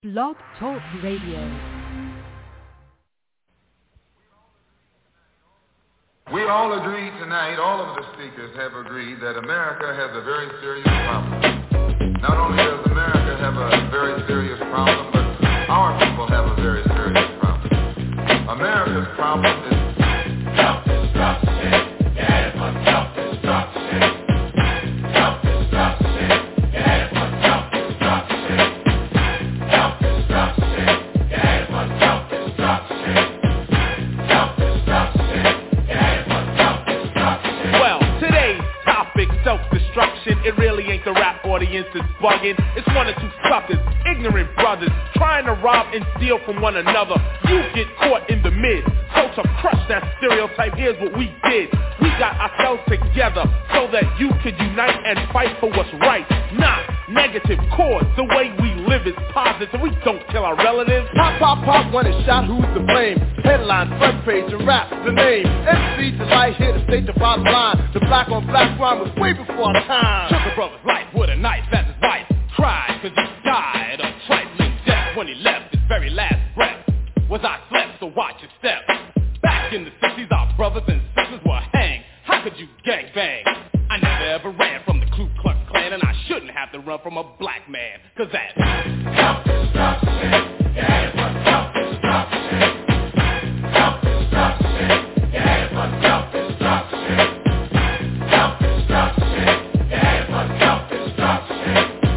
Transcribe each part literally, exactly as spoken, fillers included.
Blog Talk Radio. We all agree tonight, all of the speakers have agreed that America has a very serious problem. Not only does America have a very serious problem, but our people have a very serious problem. America's problem is self-destruction. Yeah, it's for self-destruction. Self-destruction. Yeah, it's for self-destruction. Self-destruction. Yeah, it's for self-destruction. Self-destruction. Well, today's topic, self-destruction. It really ain't the rap audience that's bugging. It's one or two suckers, ignorant brothers, trying to rob and steal from one another. You get caught in the mid. So to crush that stereotype, here's what we did. We got ourselves together so that you could unite and fight for what's right. Not negative chords. The way we live is positive. We don't kill our relatives. Pop, pop, pop, when it's shot, who's to blame? Headline, front page, and rap, the name. M C Delight here to state the bottom line. The black on black crime was way before our time. Took a brother's life with a knife as his wife cried, cause he died a trifling death when he left his very last breath. Was I slept, so watch your step. Back in the sixties, our brothers and sisters were hanged. How could you gang bang? I never ever ran from the Ku Klux Klan, and I shouldn't have to run from a black man, cause that's self-destruction. Yeah, it's for self-destruction. Self-destruction. Yeah, it's for self-destruction. Self-destruction. Yeah, it's for self-destruction.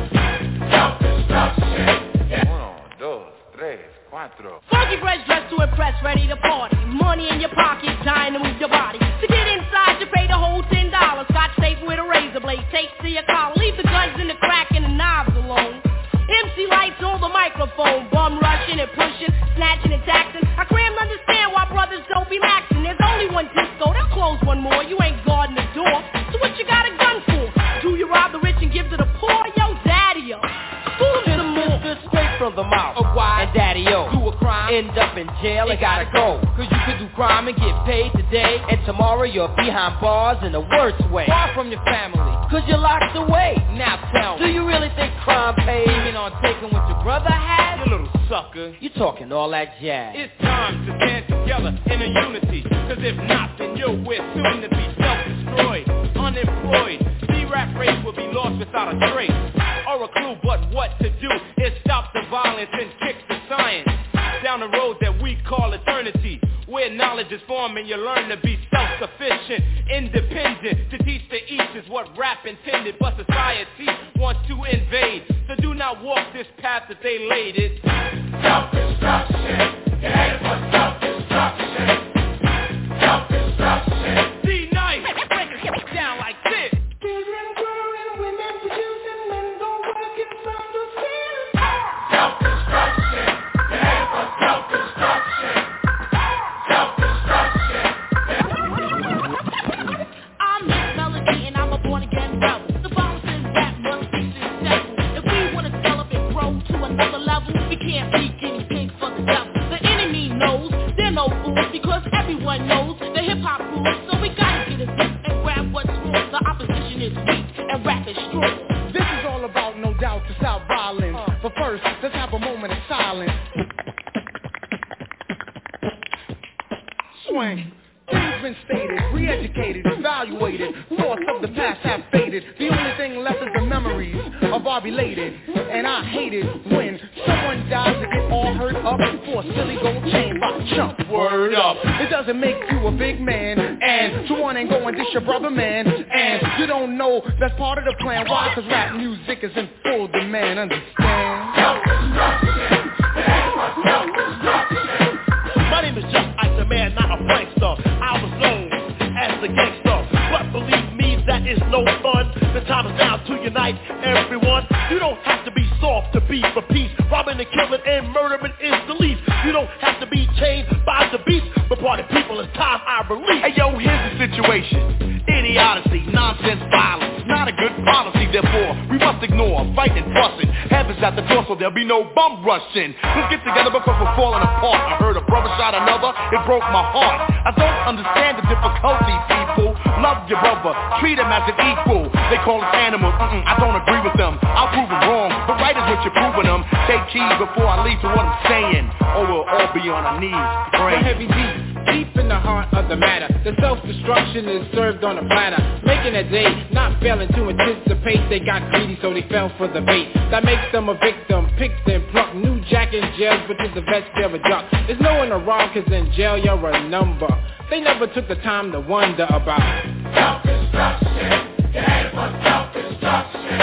Self-destruction. Uno, dos, tres, cuatro. Funky fresh dressed to impress, ready to party. Money in your pocket, dying to move your body. To get inside, you pay the whole ten dollars. Scotch tape with a razor blade, tapes to your collar. Leave the guns in the crack and the knobs alone. M C lights on the microphone, bum rushing and pushing, snatching and taxing. I cram to understand why brothers don't be maxing. There's only one disco, they'll close one more. You ain't guarding the door, so what you got a gun for? Do you rob the rich and give to the poor? Yo, daddy-o. School to the moon. Straight from the mouth of why and daddy-o. Do a crime, end up in jail, and gotta go. Cause you could do crime and get paid today, and tomorrow you're behind bars in the worst way. Far from your family, cause you're locked away. Now tell me, do you really think crime pays? Even on taking what your brother had? you little sucker. You talking all that jazz. It's time to stand together in a unity. Cause if not, then you'll we're soon to be self-destroyed, unemployed. C-rap race will be lost without a trace or a clue, but what to do is stop the violence and kick the science down the road that we call eternity, where knowledge is formed and you learn to be self-sufficient, independent. To teach the east is what rap intended, but society wants to invade. So do not walk this path that they laid. It's self-destruction. You're headed for self-destruction. Self-destruction. D-Nice, break it down like this. Children growing, women producing, men don't work in some to self-destruction. You're headed for self-destruction. Self-destruction. I'm Miss Melody and I'm a born-again rebel. The bombs in rap must be successful. If we want to develop and grow to another level, we can't be guinea pigs for the devil. The enemy knows they're no fools because everyone knows the hip-hop rules. So we gotta get a dip and grab what's wrong. The opposition is weak and rap is strong. This is all about, no doubt, to stop violence. But first, let's have a moment of silence. Swing. Things been stated, re-educated, evaluated. Thoughts of the past have faded. The only thing left is the memories of our belated. And I hate it when someone dies to get all hurt up for a silly gold chain by chump. Word up. It doesn't make you a big man. And to one ain't go and dish your brother, man. And you don't know that's part of the plan. Why? Cause rap music is in full demand. Understand? Self-destruction. Self-destruction. My name is Just Ice, a man, not a prankster. I was known as the gangster, but believe me, that is no fun. The time is now to unite everyone. You don't have to be soft to be for peace. Robbing and killing and murdering is the least. You don't have to be chained by the beast, but party people, it's time I release. Hey yo, here's the situation. Idiocy, nonsense, violence, not a good policy. Therefore, we must ignore fighting, fussing. Heaven's at the door, no bum rushing. Let's get together because we're falling apart. I heard a brother shot another, it broke my heart. I don't understand the difficulty, people. Love your brother, treat him as an equal. They call us animals, mm-mm, I don't agree with them. I'll prove them wrong, but right is what you're proving them. Take heed before I leave to what I'm saying, or we'll all be on our knees praying. Heavy deep, deep in the heart of the matter. The self-destruction is served on a platter, making a day, not failing to anticipate. They got greedy, so they fell for the bait. That makes them a victim, picked and plucked. New jack in jails, but to the vets they're a duck. There's no one around, cause in jail you're a number. They never took the time to wonder about self-destruction. Get ready for self-destruction.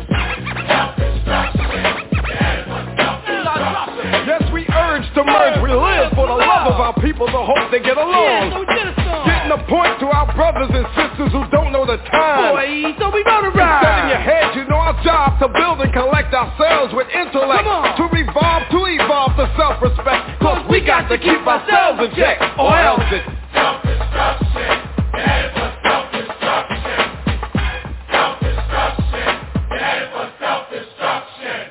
To merge, we live for the love of our people, the hope they get along. Getting a point to our brothers and sisters who don't know the time. Boy, so we gonna ride. Set in your head, you know our job to build and collect ourselves with intellect. To revolve, to evolve to self-respect. Cause we got to keep ourselves in check, or else it's self-destruction. Headed for self-destruction. Self-destruction. Headed for self-destruction.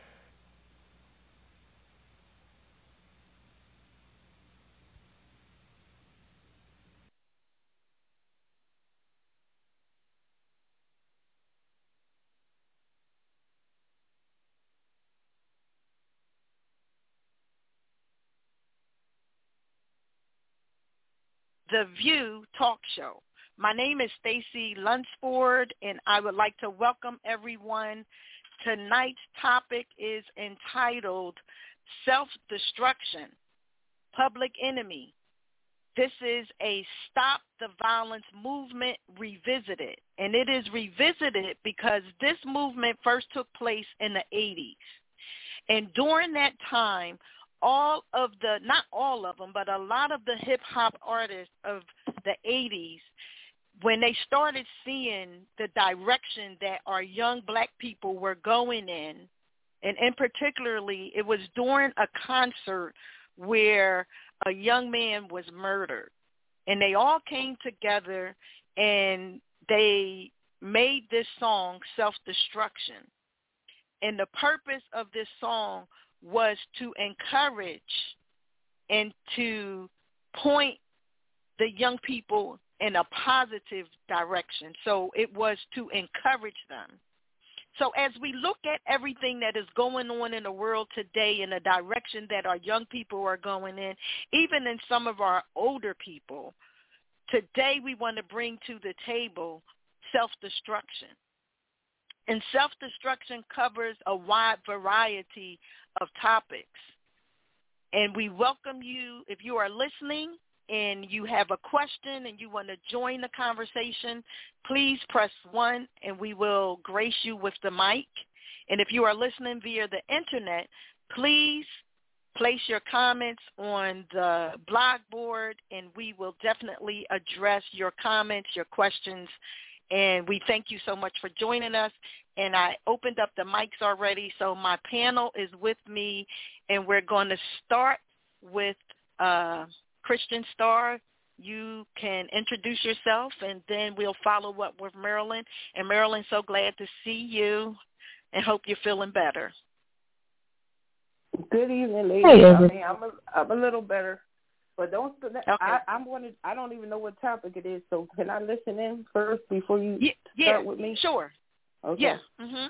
The View Talk Show. My name is Stacy Lunsford, and I would like to welcome everyone. Tonight's topic is entitled Self-Destruction, Public Enemy. This is a Stop the Violence movement revisited, and it is revisited because this movement first took place in the eighties. And during that time, all of the, not all of them, but a lot of the hip-hop artists of the eighties, when they started seeing the direction that our young black people were going in, and in particularly, it was during a concert where a young man was murdered. And they all came together and they made this song, Self-Destruction. And the purpose of this song was to encourage and to point the young people in a positive direction. So it was to encourage them. So as we look at everything that is going on in the world today in the direction that our young people are going in, even in some of our older people, today we want to bring to the table self-destruction. And self-destruction covers a wide variety of topics. And we welcome you, if you are listening and you have a question and you want to join the conversation, please press one and we will grace you with the mic. And if you are listening via the internet, please place your comments on the blog board and we will definitely address your comments, your questions. And we thank you so much for joining us. And I opened up the mics already, so my panel is with me, and we're going to start with uh, Christian Star. You can introduce yourself, and then we'll follow up with Marilyn. And Marilyn, so glad to see you, and hope you're feeling better. Good evening, ladies. Hey, I mean, I'm a, I'm a little better. But don't. Okay. I, I'm going to. I don't even know what topic it is. So can I listen in first before you yeah, start yeah, with me? Sure. Okay. Yeah. Mhm.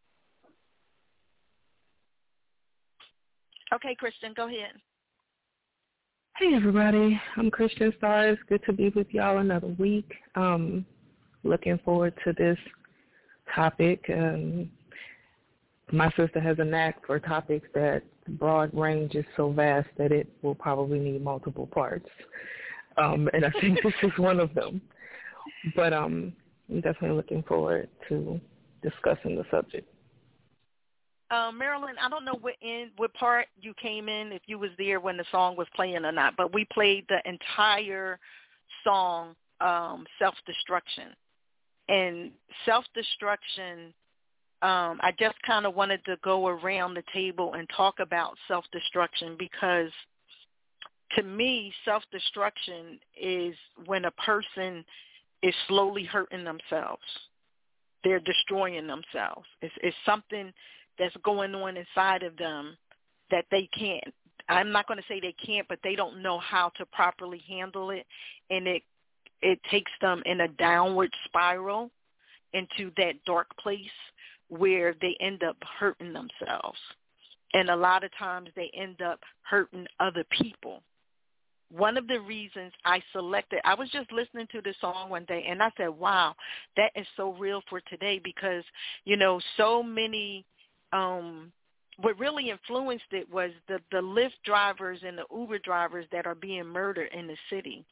Okay, Christian, go ahead. Hey, everybody. I'm Christian Stars. Good to be with y'all another week. Um, looking forward to this topic. Um, my sister has a knack for topics that broad range is so vast that it will probably need multiple parts. Um, and I think this is one of them. But um, I'm definitely looking forward to discussing the subject. Uh, Marilyn, I don't know what in what part you came in, if you was there when the song was playing or not, but we played the entire song, um, Self-Destruction. And self-destruction, um, I just kind of wanted to go around the table and talk about self-destruction because to me, self-destruction is when a person is slowly hurting themselves. They're destroying themselves. It's, it's something that's going on inside of them that they can't, I'm not going to say they can't, but they don't know how to properly handle it, and it it takes them in a downward spiral into that dark place where they end up hurting themselves. And a lot of times they end up hurting other people. One of the reasons I selected, I was just listening to this song one day, and I said, wow, that is so real for today because, you know, so many, um, what really influenced it was the, the Lyft drivers and the Uber drivers that are being murdered in the city,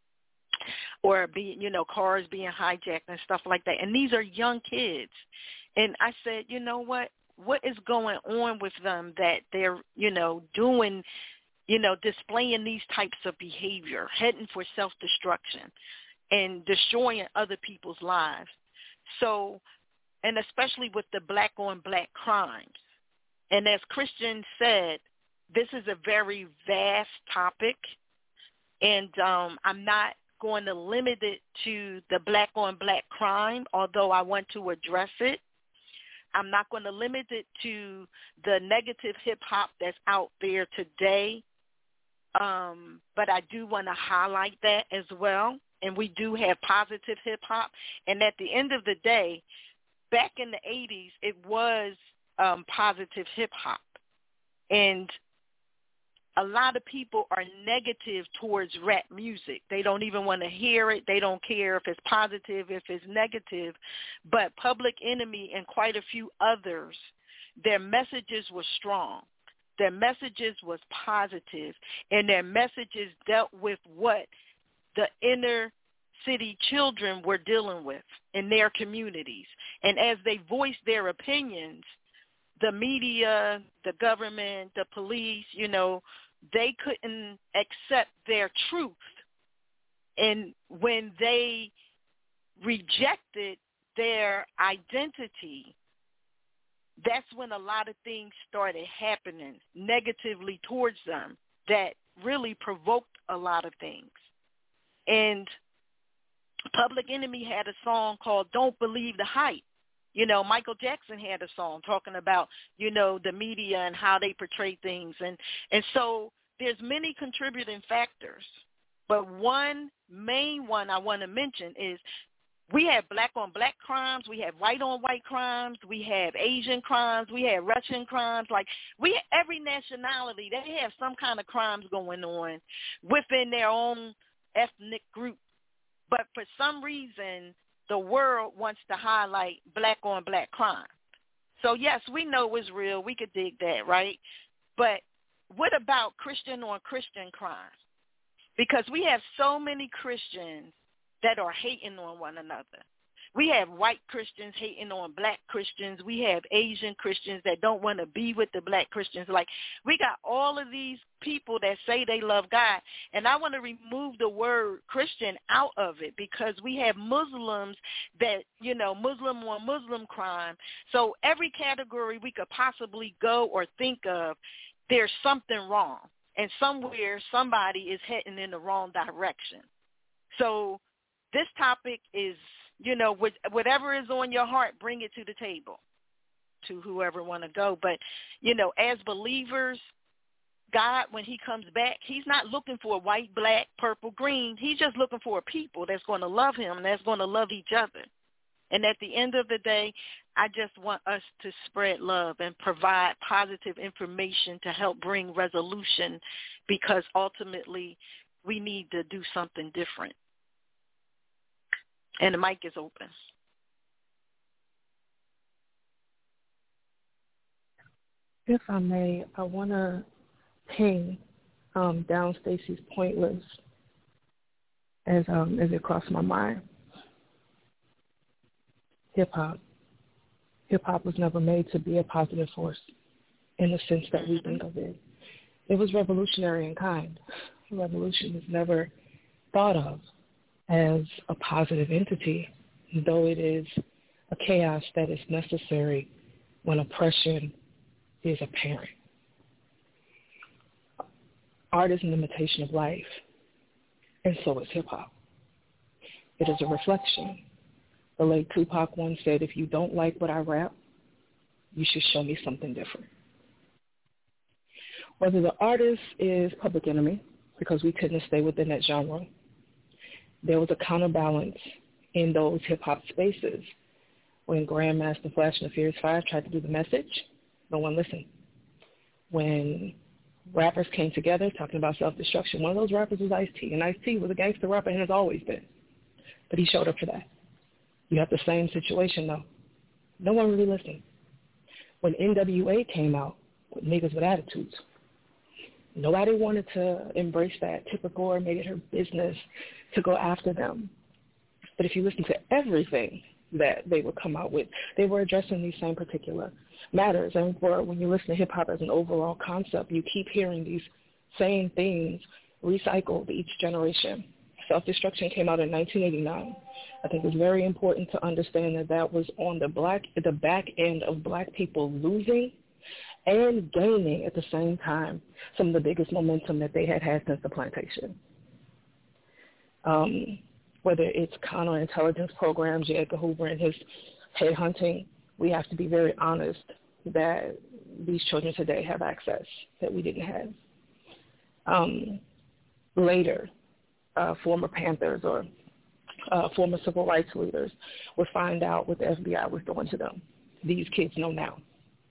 or being, you know, cars being hijacked and stuff like that. And these are young kids. And I said, you know what, what is going on with them that they're, you know, doing, you know, displaying these types of behavior, heading for self-destruction and destroying other people's lives. So, and especially with the black-on-black crimes. And as Christian said, this is a very vast topic, and um, I'm not going to limit it to the black-on-black crime, although I want to address it. I'm not going to limit it to the negative hip-hop that's out there today, um, but I do want to highlight that as well. And we do have positive hip-hop. And at the end of the day, back in the eighties, it was um, positive hip-hop. And a lot of people are negative towards rap music. They don't even want to hear it. They don't care if it's positive, if it's negative. But Public Enemy and quite a few others, their messages were strong. Their messages was positive, and their messages dealt with what the inner city children were dealing with in their communities. And as they voiced their opinions, the media, the government, the police, you know, they couldn't accept their truth. And when they rejected their identity, that's when a lot of things started happening negatively towards them that really provoked a lot of things. And Public Enemy had a song called Don't Believe the Hype. You know, Michael Jackson had a song talking about, you know, the media and how they portray things. And, and so there's many contributing factors. But one main one I want to mention is we have black-on-black crimes. We have white-on-white crimes. We have Asian crimes. We have Russian crimes. Like, we every nationality, they have some kind of crimes going on within their own ethnic group. But for some reason, the world wants to highlight black-on-black crime. So, yes, we know it's real. We could dig that, right? But what about Christian-on-Christian crimes? Because we have so many Christians that are hating on one another. We have white Christians hating on black Christians. We have Asian Christians that don't want to be with the black Christians. Like, we got all of these people that say they love God, and I want to remove the word Christian out of it because we have Muslims that, you know, Muslim on Muslim crime. So every category we could possibly go or think of, there's something wrong, and somewhere somebody is heading in the wrong direction. So this topic is, you know, whatever is on your heart, bring it to the table to whoever want to go. But, you know, as believers, God, when he comes back, he's not looking for white, black, purple, green. He's just looking for a people that's going to love him and that's going to love each other. And at the end of the day, I just want us to spread love and provide positive information to help bring resolution because ultimately we need to do something different. And the mic is open. If I may, I want to ping um, down Stacey's point list as um, as it crossed my mind. Hip-hop. Hip-hop was never made to be a positive force in the sense that we think of it. It was revolutionary in kind. Revolution is never thought of as a positive entity, though it is a chaos that is necessary when oppression is apparent. Art is an imitation of life, and so is hip-hop. It is a reflection. The late Tupac once said, if you don't like what I rap, you should show me something different. Whether the artist is Public Enemy, because we couldn't stay within that genre, there was a counterbalance in those hip-hop spaces. When Grandmaster Flash and the Furious Five tried to do the message, no one listened. When rappers came together talking about self-destruction, one of those rappers was Ice-T, and Ice-T was a gangster rapper and has always been. But he showed up for that. You have the same situation, though. No one really listened. When N W A came out with Niggas with Attitudes, nobody wanted to embrace that. Tipper Gore made it her business to go after them. But if you listen to everything that they would come out with, they were addressing these same particular matters. And for when you listen to hip-hop as an overall concept, you keep hearing these same things recycled each generation. Self-Destruction came out in nineteen eighty-nine. I think it's very important to understand that that was on the black, the back end of black people losing and gaining at the same time some of the biggest momentum that they had had since the plantation. Um, whether it's counterintelligence programs, J. Edgar Hoover and his headhunting, we have to be very honest that these children today have access that we didn't have. Um, later, uh, former Panthers or uh, former civil rights leaders would find out what the F B I was doing to them. These kids know now.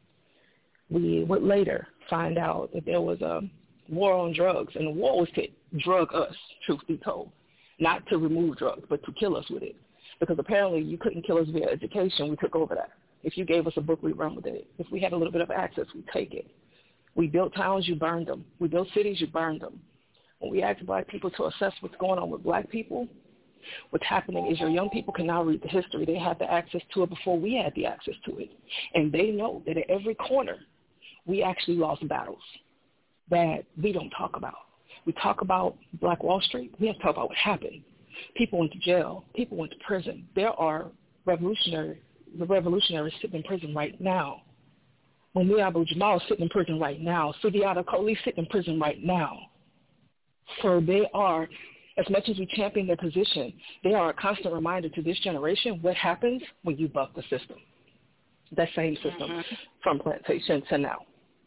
We would later find out that there was a war on drugs, and the war was to drug us, truth be told, not to remove drugs, but to kill us with it. Because apparently you couldn't kill us via education. We took over that. If you gave us a book, we run with it. If we had a little bit of access, we take it. We built towns, you burned them. We built cities, you burned them. When we ask black people to assess what's going on with black people, what's happening is your young people can now read the history. They had the access to it before we had the access to it. And they know that at every corner, we actually lost battles that we don't talk about. We talk about Black Wall Street. We have to talk about what happened. People went to jail. People went to prison. There are revolutionary, the revolutionaries sitting in prison right now. Mumia Abu-Jamal is sitting in prison right now. Sudiata Kohli is sitting in prison right now. So they are, as much as we champion their position, they are a constant reminder to this generation what happens when you buck the system, that same system mm-hmm. from plantation to now.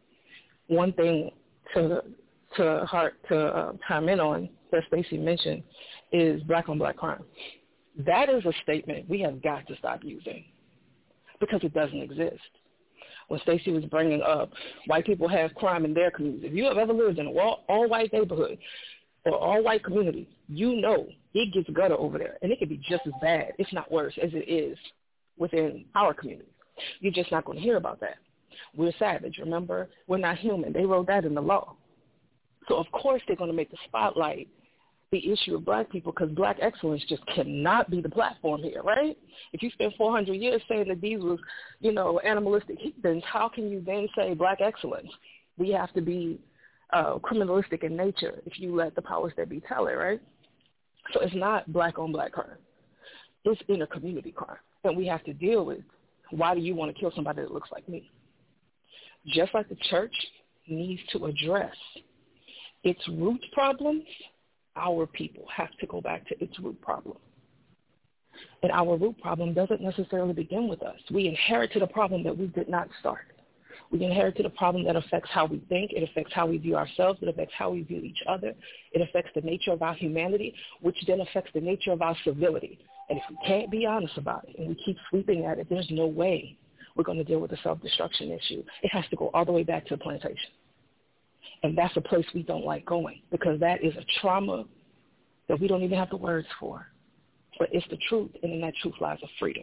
One thing to to heart to uh, chime in on that Stacey mentioned is black on black crime. That is a statement we have got to stop using because it doesn't exist. When Stacey was bringing up white people have crime in their communities, if you have ever lived in an all, all-white neighborhood or all-white community, you know it gets gutter over there, and it can be just as bad, if not worse, as it is within our community. You're just not going to hear about that. We're savage, remember? We're not human. They wrote that in the law. So, of course, they're going to make the spotlight the issue of black people because black excellence just cannot be the platform here, right? If you spend four hundred years saying that these was, you know, animalistic heathens, how can you then say black excellence? We have to be uh, criminalistic in nature if you let the powers that be tell it, right? So it's not black on black crime. It's inter-community crime. And we have to deal with why do you want to kill somebody that looks like me? Just like the church needs to address its root problems, our people have to go back to its root problem. And our root problem doesn't necessarily begin with us. We inherited a problem that we did not start. We inherited a problem that affects how we think. It affects how we view ourselves. It affects how we view each other. It affects the nature of our humanity, which then affects the nature of our civility. And if we can't be honest about it and we keep sweeping at it, there's no way we're going to deal with the self-destruction issue. It has to go all the way back to the plantation. And that's a place we don't like going because that is a trauma that we don't even have the words for. But it's the truth, and in that truth lies a freedom.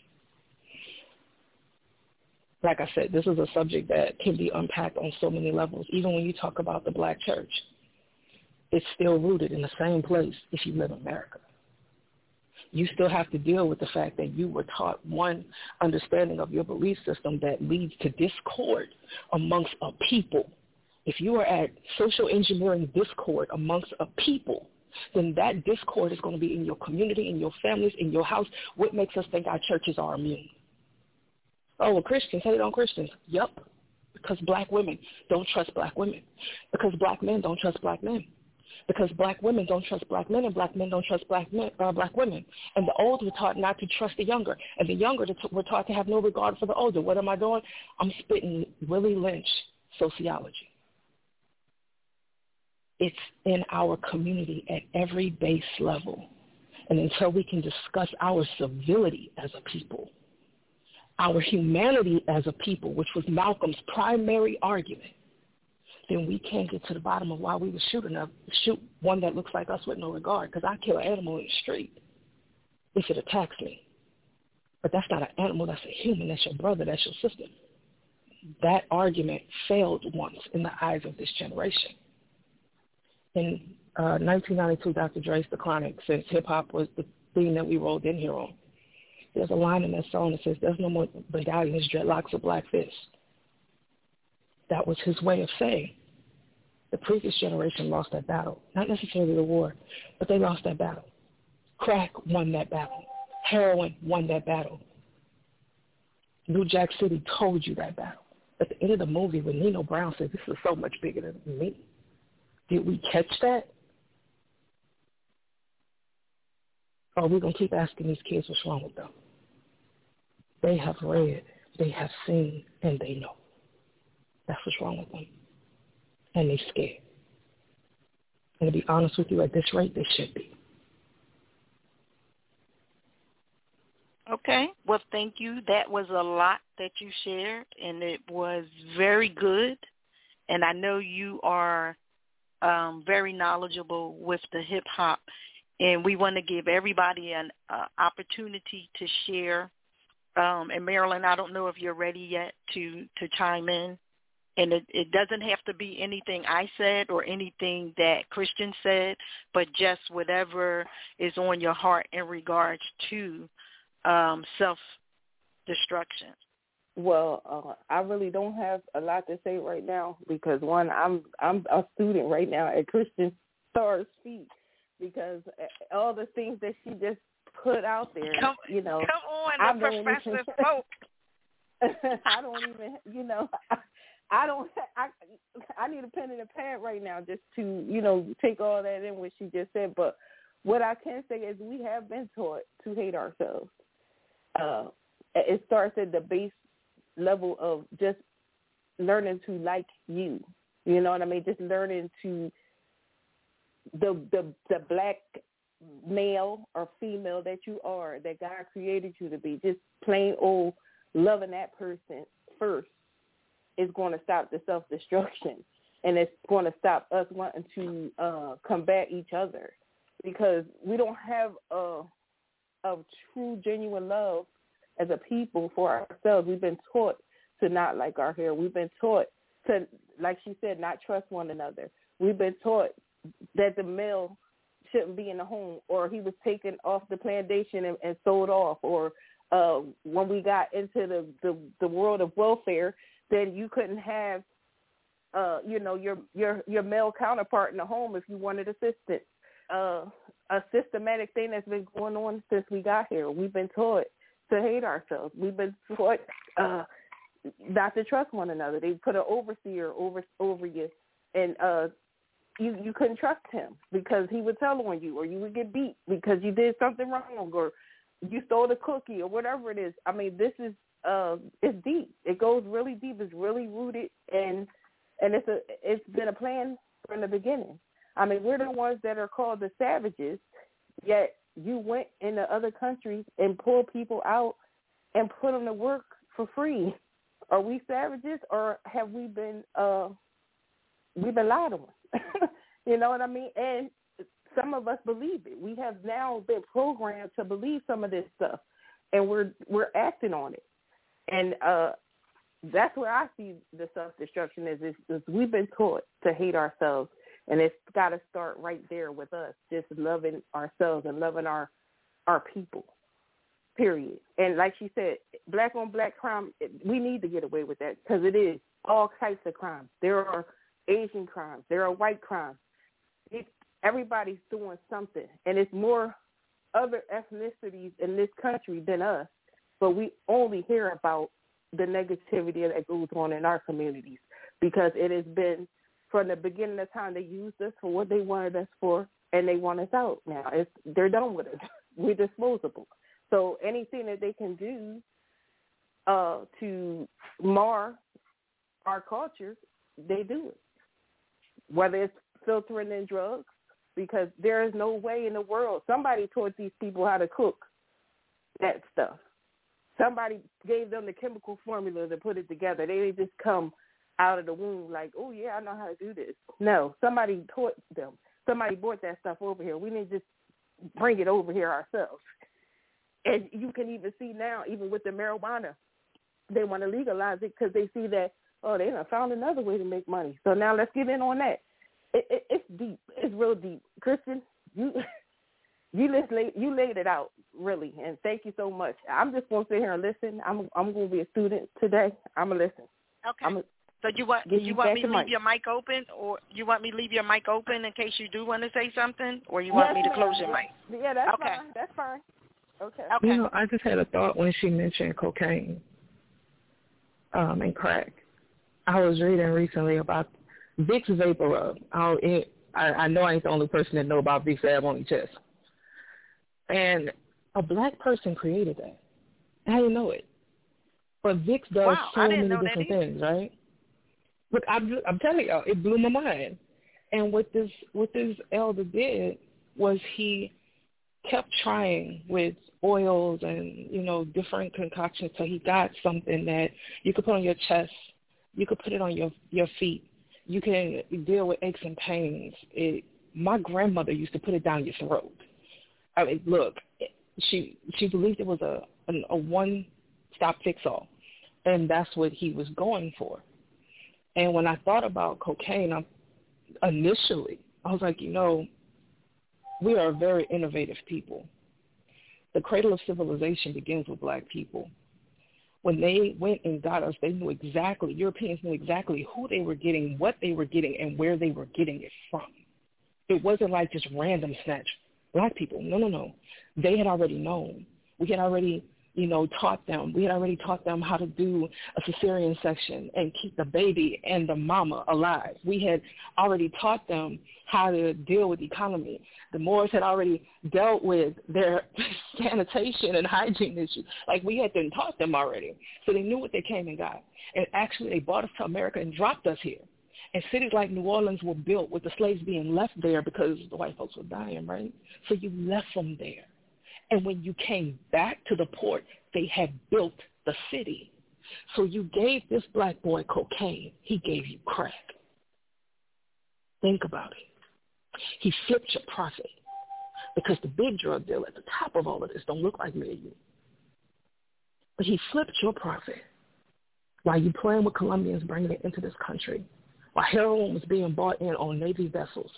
Like I said, this is a subject that can be unpacked on so many levels. Even when you talk about the black church, it's still rooted in the same place if you live in America. You still have to deal with the fact that you were taught one understanding of your belief system that leads to discord amongst a people. If you are at social engineering discord amongst a people, then that discord is going to be in your community, in your families, in your house. What makes us think our churches are immune? Oh, well, Christians hate on Christians. Yup, because black women don't trust black women, because black men don't trust black men. because black women don't trust black men and black men don't trust black men, uh, black women. And the older were taught not to trust the younger, and the younger were taught to have no regard for the older. What am I doing? I'm spitting Willie Lynch sociology. It's in our community at every base level. And until we can discuss our civility as a people, our humanity as a people, which was Malcolm's primary argument, then we can't get to the bottom of why we would shoot, enough, shoot one that looks like us with no regard, because I kill an animal in the street if it attacks me. But that's not an animal, that's a human, that's your brother, that's your sister. That argument failed once in the eyes of this generation. In uh, nineteen ninety-two, Doctor Dre's The Chronic, since hip-hop was the thing that we rolled in here on, there's a line in that song that says, there's no more medallions, dreadlocks, or black fists. That was his way of saying the previous generation lost that battle. Not necessarily the war, but they lost that battle. Crack won that battle. Heroin won that battle. New Jack City told you that battle. At the end of the movie, when Nino Brown said, this is so much bigger than me, did we catch that? Or are we going to keep asking these kids what's wrong with them? They have read, they have seen, and they know. That's what's wrong with them. And they're scared. And to be honest with you, at this rate, they should be. Okay. Well, thank you. That was a lot that you shared, and it was very good. And I know you are um, very knowledgeable with the hip-hop, and we want to give everybody an uh, opportunity to share. Um, and, Marilyn, I don't know if you're ready yet to, to chime in. And it, it doesn't have to be anything I said or anything that Christian said, but just whatever is on your heart in regards to um, self-destruction. Well, uh, I really don't have a lot to say right now because, one, I'm I'm a student right now at Christian Star's feet because all the things that she just put out there, come, you know. Come on, the professor spoke. I don't even, you know, I, I don't, I, I need a pen and a pad right now just to, you know, take all that in what she just said. But what I can say is we have been taught to hate ourselves. Uh, it starts at the base level of just learning to like you. You know what I mean? Just learning to the the the black male or female that you are, that God created you to be. Just plain old loving that person first is going to stop the self-destruction, and it's going to stop us wanting to uh, combat each other because we don't have a, a true, genuine love as a people for ourselves. We've been taught to not like our hair. We've been taught to, like she said, not trust one another. We've been taught that the male shouldn't be in the home, or he was taken off the plantation and, and sold off, or uh, when we got into the, the, the world of welfare, then you couldn't have, uh, you know, your your your male counterpart in the home if you wanted assistance. Uh, a systematic thing that's been going on since we got here. We've been taught to hate ourselves. We've been taught uh, not to trust one another. They put an overseer over over you, and uh, you you couldn't trust him because he would tell on you, or you would get beat because you did something wrong, or you stole a cookie, or whatever it is. I mean, this is. Uh, it's deep. It goes really deep. It's really rooted, and and it's a it's been a plan from the beginning. I mean, we're the ones that are called the savages, yet you went into other countries and pulled people out and put them to work for free. Are we savages, or have we been uh, we've been lied on? You know what I mean? And some of us believe it. We have now been programmed to believe some of this stuff, and we're we're acting on it. And uh, that's where I see the self-destruction is, is, is we've been taught to hate ourselves, and it's got to start right there with us, just loving ourselves and loving our our people, period. And like she said, black-on-black crime, we need to get away with that because it is all types of crimes. There are Asian crimes. There are white crimes. It, everybody's doing something, and it's more other ethnicities in this country than us. But we only hear about the negativity that goes on in our communities because it has been from the beginning of time, they used us for what they wanted us for, and they want us out now. It's, they're done with us. We're disposable. So anything that they can do uh, to mar our culture, they do it. Whether it's filtering in drugs, because there is no way in the world. Somebody taught these people how to cook that stuff. Somebody gave them the chemical formula to put it together. They didn't just come out of the womb like, oh, yeah, I know how to do this. No, somebody taught them. Somebody brought that stuff over here. We didn't just bring it over here ourselves. And you can even see now, even with the marijuana, they want to legalize it because they see that, oh, they done found another way to make money. So now let's get in on that. It, it, it's deep. It's real deep. Kristen, you you just laid, you laid it out, really, and thank you so much. I'm just going to sit here and listen. I'm I'm going to be a student today. I'm going to listen. Okay. I'm gonna so you want you you want me to leave mic. your mic open, or you want me to leave your mic open in case you do want to say something, or you want yes, me to close ma'am. your mic? Yeah, that's okay. fine. That's fine. Okay. Okay. You know, I just had a thought when she mentioned cocaine um, and crack. I was reading recently about Vicks Vapor Rub. I'll, it, I, I know I ain't the only person that know about Vicks Ab on your chest. And a black person created that. I didn't know it. But Vicks does wow, so many different things, right? Look, I'm, I'm telling y'all, it blew my mind. And what this what this elder did was he kept trying with oils and, you know, different concoctions till he got something that you could put on your chest. You could put it on your, your feet. You can deal with aches and pains. It, my grandmother used to put it down your throat. I mean, look, she she believed it was a, a, a one-stop fix-all, and that's what he was going for. And when I thought about cocaine, I, initially, I was like, you know, we are a very innovative people. The cradle of civilization begins with black people. When they went and got us, they knew exactly, Europeans knew exactly who they were getting, what they were getting, and where they were getting it from. It wasn't like just random snatch. Black people, no, no, no. They had already known. We had already, you know, taught them. We had already taught them how to do a cesarean section and keep the baby and the mama alive. We had already taught them how to deal with the economy. The Moors had already dealt with their sanitation and hygiene issues. Like, we had been taught them already. So they knew what they came and got. And actually, they brought us to America and dropped us here. And cities like New Orleans were built with the slaves being left there because the white folks were dying, right? So you left them there. And when you came back to the port, they had built the city. So you gave this black boy cocaine. He gave you crack. Think about it. He flipped your profit because the big drug deal at the top of all of this don't look like me or you. But he flipped your profit while you playing with Colombians bringing it into this country, while heroin was being bought in on Navy vessels.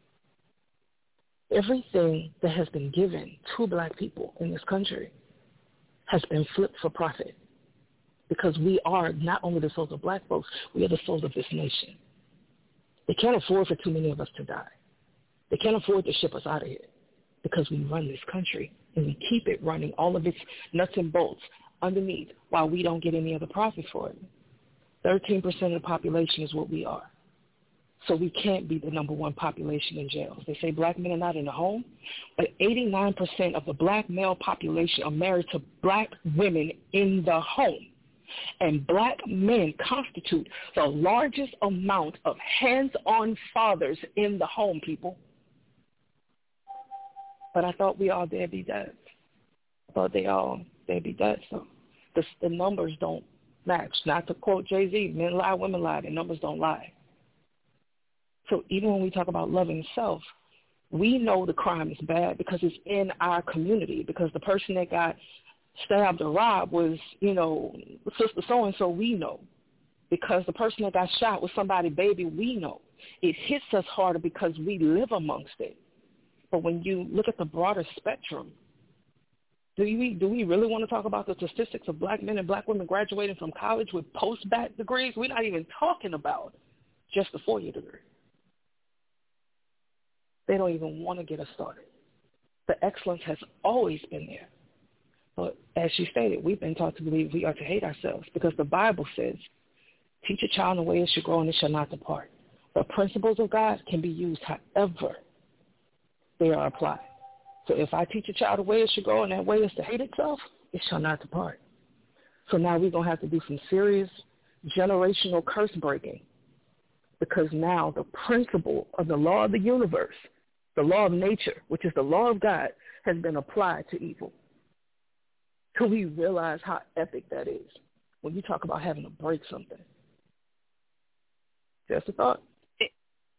Everything that has been given to black people in this country has been flipped for profit because we are not only the souls of black folks, we are the souls of this nation. They can't afford for too many of us to die. They can't afford to ship us out of here because we run this country and we keep it running, all of its nuts and bolts underneath while we don't get any other profit for it. thirteen percent of the population is what we are. So we can't be the number one population in jails. They say black men are not in the home, but eighty-nine percent of the black male population are married to black women in the home. And black men constitute the largest amount of hands-on fathers in the home, people. But I thought we all deadbeat dads. I thought they all deadbeat dads. So the, the numbers don't match. Not to quote Jay-Z, men lie, women lie. The numbers don't lie. So even when we talk about loving self, we know the crime is bad because it's in our community, because the person that got stabbed or robbed was, you know, sister so-and-so, we know. Because the person that got shot was somebody's baby, we know. It hits us harder because we live amongst it. But when you look at the broader spectrum, do we, do we really want to talk about the statistics of black men and black women graduating from college with post-bac degrees? We're not even talking about just a four-year degree. They don't even want to get us started. The excellence has always been there. But as you stated, we've been taught to believe we are to hate ourselves because the Bible says, teach a child in the way it should grow and it shall not depart. The principles of God can be used however they are applied. So if I teach a child the way it should go and that way is to hate itself, it shall not depart. So now we're going to have to do some serious generational curse breaking, because now the principle of the law of the universe, the law of nature, which is the law of God, has been applied to evil. Till we realize how epic that is when you talk about having to break something. Just a thought. It,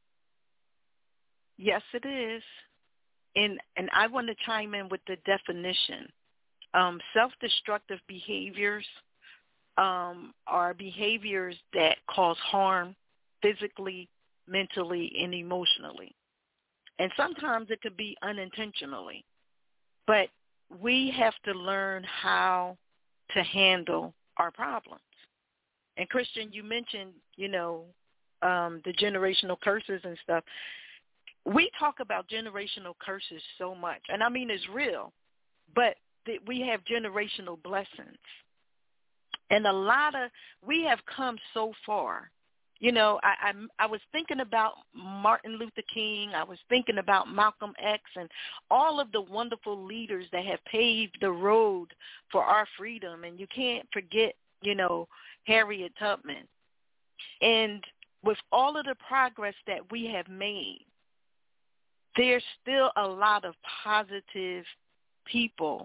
yes, it is. And and I want to chime in with the definition. Um, self-destructive behaviors um, are behaviors that cause harm physically, mentally, and emotionally. And sometimes it could be unintentionally. But we have to learn how to handle our problems. And Christian, you mentioned, you know, um, the generational curses and stuff. We talk about generational curses so much, and I mean it's real, but th- we have generational blessings. And a lot of, we have come so far. You know, I, I I was thinking about Martin Luther King. I was thinking about Malcolm X and all of the wonderful leaders that have paved the road for our freedom. And you can't forget, you know, Harriet Tubman. And with all of the progress that we have made, there's still a lot of positive people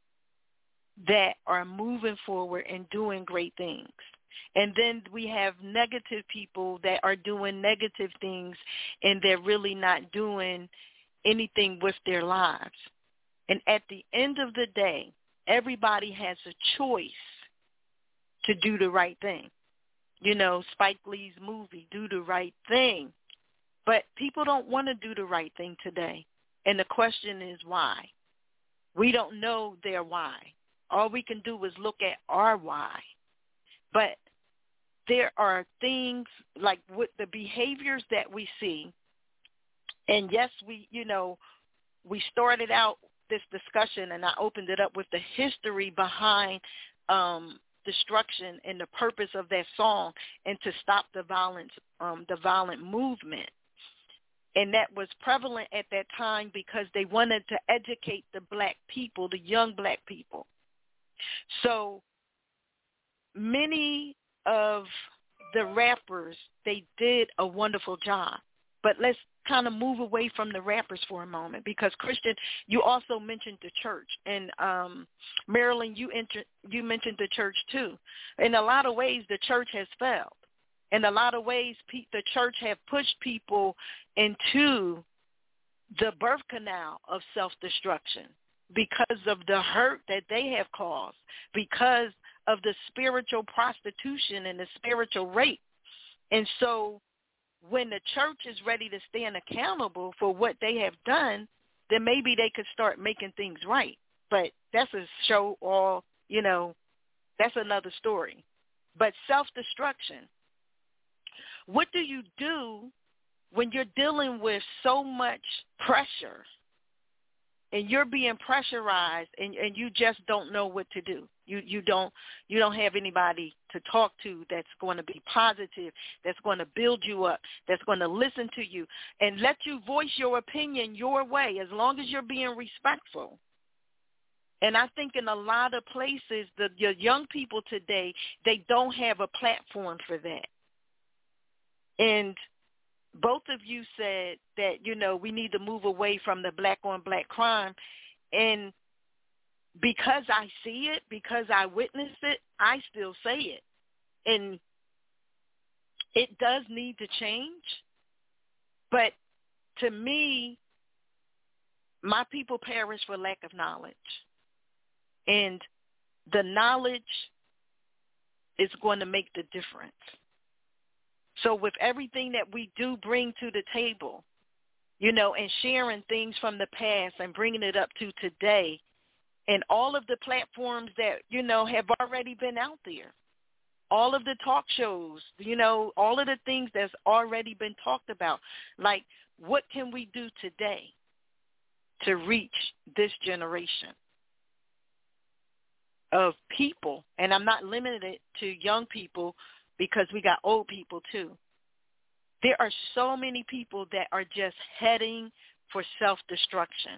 that are moving forward and doing great things. And then we have negative people that are doing negative things, and they're really not doing anything with their lives. And at the end of the day, everybody has a choice to do the right thing. You know, Spike Lee's movie, Do the Right Thing. But people don't want to do the right thing today. And the question is why? We don't know their why. All we can do is look at our why. But there are things like with the behaviors that we see. And yes, we, you know, we started out this discussion and I opened it up with the history behind um, destruction and the purpose of that song and to stop the violence, um, the violent movement. And that was prevalent at that time because they wanted to educate the black people, the young black people. So many of the rappers, they did a wonderful job. But let's kind of move away from the rappers for a moment because, Christian, you also mentioned the church. And um, Marilyn, you, enter, you mentioned the church too. In a lot of ways, the church has failed. In a lot of ways, the church have pushed people into the birth canal of self-destruction because of the hurt that they have caused, because of the spiritual prostitution and the spiritual rape. And so when the church is ready to stand accountable for what they have done, then maybe they could start making things right. But that's a show all, you know, that's another story. But self-destruction. What do you do when you're dealing with so much pressure and you're being pressurized and, and you just don't know what to do? You you don't you don't have anybody to talk to that's going to be positive, that's going to build you up, that's going to listen to you and let you voice your opinion your way as long as you're being respectful. And I think in a lot of places, the your young people today, they don't have a platform for that. And both of you said that, you know, we need to move away from the black-on-black crime. And because I see it, because I witnessed it, I still say it. And it does need to change. But to me, my people perish for lack of knowledge. And the knowledge is going to make the difference. So with everything that we do bring to the table, you know, and sharing things from the past and bringing it up to today, and all of the platforms that, you know, have already been out there, all of the talk shows, you know, all of the things that's already been talked about, like what can we do today to reach this generation of people? And I'm not limited to young people, because we got old people too. There are so many people that are just heading for self-destruction.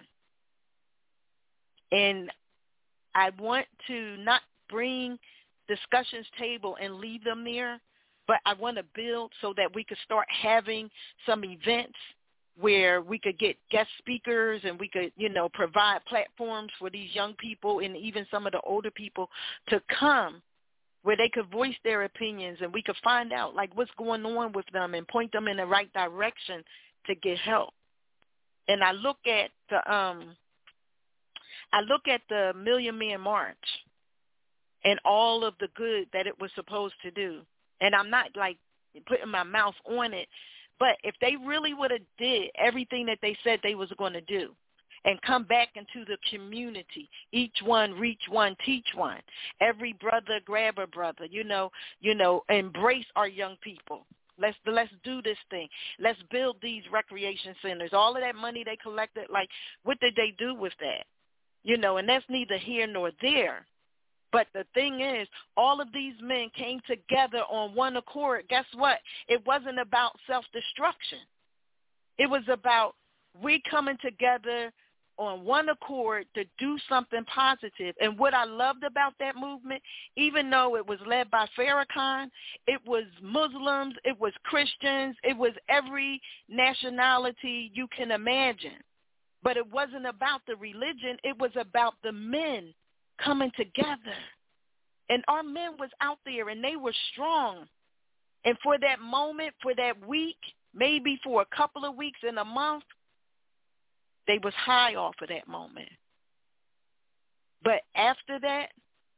And I want to not bring discussions table and leave them there, but I want to build so that we could start having some events where we could get guest speakers and we could, you know, provide platforms for these young people and even some of the older people to come where they could voice their opinions and we could find out, like, what's going on with them and point them in the right direction to get help. And I look at the um, I look at the Million Man March and all of the good that it was supposed to do. And I'm not, like, putting my mouth on it, but if they really would have did everything that they said they was going to do and come back into the community, each one reach one, teach one, every brother grab a brother, you know, you know, embrace our young people. Let's let's do this thing. Let's build these recreation centers. All of that money they collected, like, what did they do with that? You know, and that's neither here nor there. But the thing is, all of these men came together on one accord. Guess what? It wasn't about self-destruction. It was about we coming together on one accord to do something positive. And what I loved about that movement, even though it was led by Farrakhan, it was Muslims, it was Christians, it was every nationality you can imagine. But it wasn't about the religion. It was about the men coming together. And our men was out there, and they were strong. And for that moment, for that week, maybe for a couple of weeks in a month, they was high off of that moment. But after that,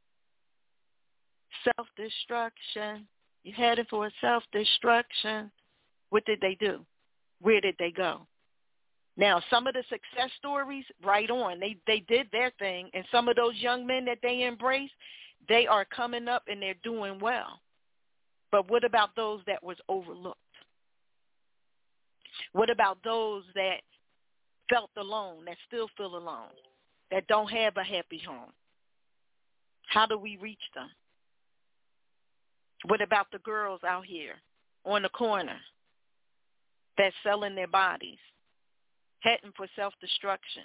self-destruction. You headed for a self-destruction. What did they do? Where did they go? Now, some of the success stories, right on, they they did their thing, and some of those young men that they embraced, they are coming up and they're doing well. But what about those that was overlooked? What about those that felt alone, that still feel alone, that don't have a happy home? How do we reach them? What about the girls out here on the corner that's selling their bodies, heading for self-destruction?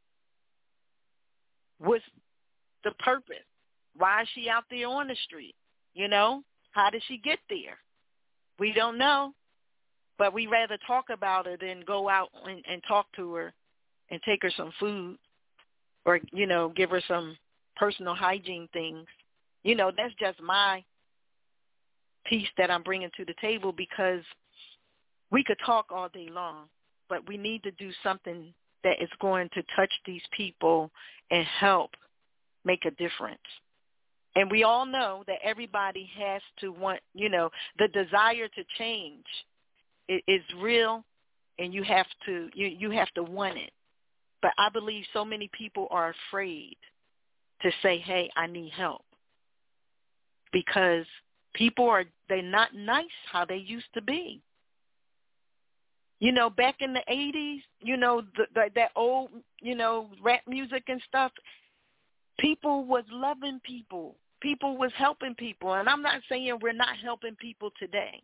What's the purpose? Why is she out there on the street? You know, how did she get there? We don't know, but we rather talk about her than go out and, and talk to her and take her some food or, you know, give her some personal hygiene things. You know, that's just my piece that I'm bringing to the table, because we could talk all day long, but we need to do something that is going to touch these people and help make a difference. And we all know that everybody has to want, you know, the desire to change is real, and you have to you, you have to want it. But I believe so many people are afraid to say, hey, I need help, because people are, they're not nice how they used to be. You know, back in the eighties, you know, the, the, that old, you know, rap music and stuff, people was loving people. People was helping people. And I'm not saying we're not helping people today,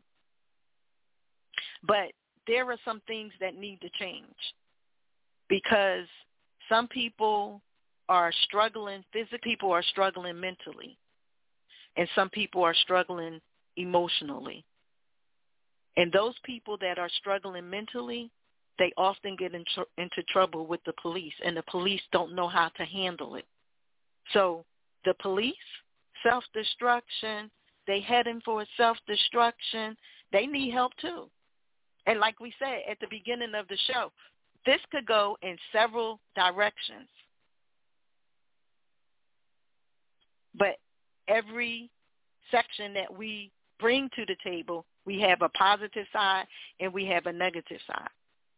but there are some things that need to change, because some people are struggling physically, people are struggling mentally, and some people are struggling emotionally. And those people that are struggling mentally, they often get in tr- into trouble with the police, and the police don't know how to handle it. So the police, self-destruction, they heading for self-destruction, they need help too. And like we said at the beginning of the show, this could go in several directions. But every section that we bring to the table, we have a positive side and we have a negative side.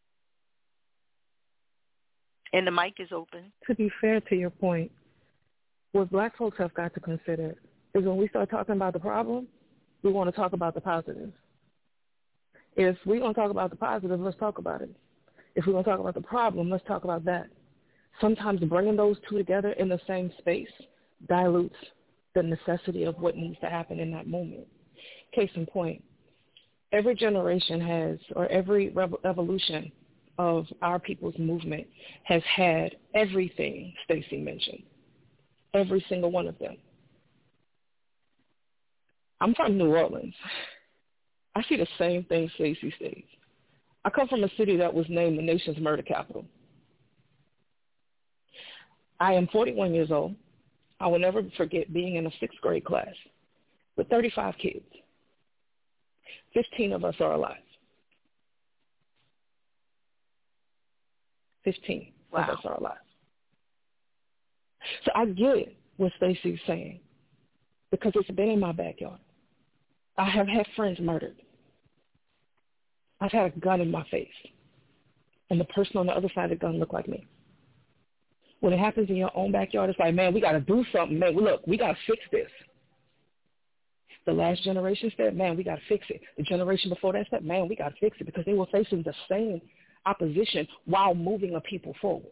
And the mic is open. To be fair to your point, what black folks have got to consider is when we start talking about the problem, we want to talk about the positive. If we're going to talk about the positive, let's talk about it. If we're going to talk about the problem, let's talk about that. Sometimes bringing those two together in the same space dilutes the necessity of what needs to happen in that moment. Case in point, every generation has, or every rev- evolution of our people's movement has had everything Stacey mentioned, every single one of them. I'm from New Orleans. I see the same thing Stacey states. I come from a city that was named the nation's murder capital. I am forty-one years old. I will never forget being in a sixth grade class with thirty-five kids. fifteen of us are alive. fifteen wow. of us are alive. So I get what Stacey's saying because it's been in my backyard. I have had friends murdered. I've had a gun in my face, and the person on the other side of the gun looked like me. When it happens in your own backyard, it's like, man, we got to do something. Man, look, we got to fix this. The last generation said, man, we got to fix it. The generation before that said, man, we got to fix it, because they were facing the same opposition while moving a people forward.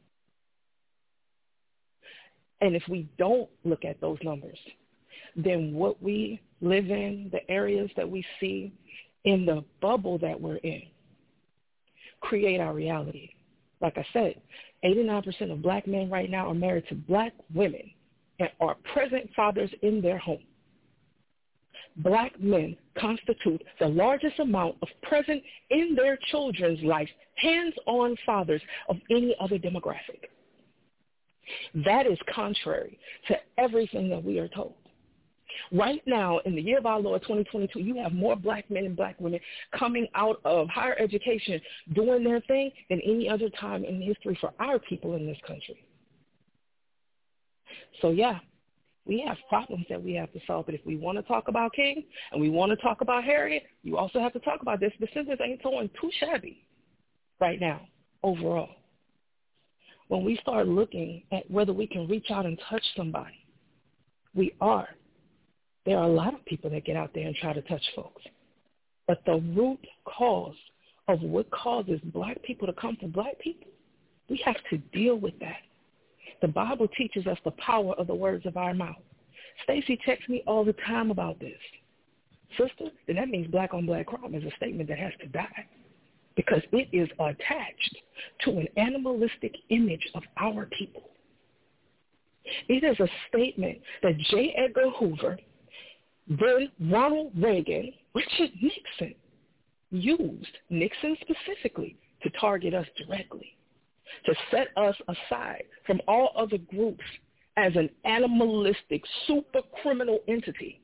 And if we don't look at those numbers, then what we live in, the areas that we see in the bubble that we're in, create our reality. Like I said, eighty-nine percent of black men right now are married to black women and are present fathers in their home. Black men constitute the largest amount of present in their children's life, hands-on fathers of any other demographic. That is contrary to everything that we are told. Right now, in the year of our Lord twenty twenty-two, you have more black men and black women coming out of higher education doing their thing than any other time in history for our people in this country. So, yeah, we have problems that we have to solve. But if we want to talk about King and we want to talk about Harriet, you also have to talk about this. The descendants ain't doing too shabby right now overall. When we start looking at whether we can reach out and touch somebody, we are. There are a lot of people that get out there and try to touch folks. But the root cause of what causes black people to come to black people, we have to deal with that. The Bible teaches us the power of the words of our mouth. Stacey texts me all the time about this. Sister, then that means black on black crime is a statement that has to die, because it is attached to an animalistic image of our people. It is a statement that J. Edgar Hoover, then Ronald Reagan, Richard Nixon used, Nixon specifically, to target us directly, to set us aside from all other groups as an animalistic, super criminal entity.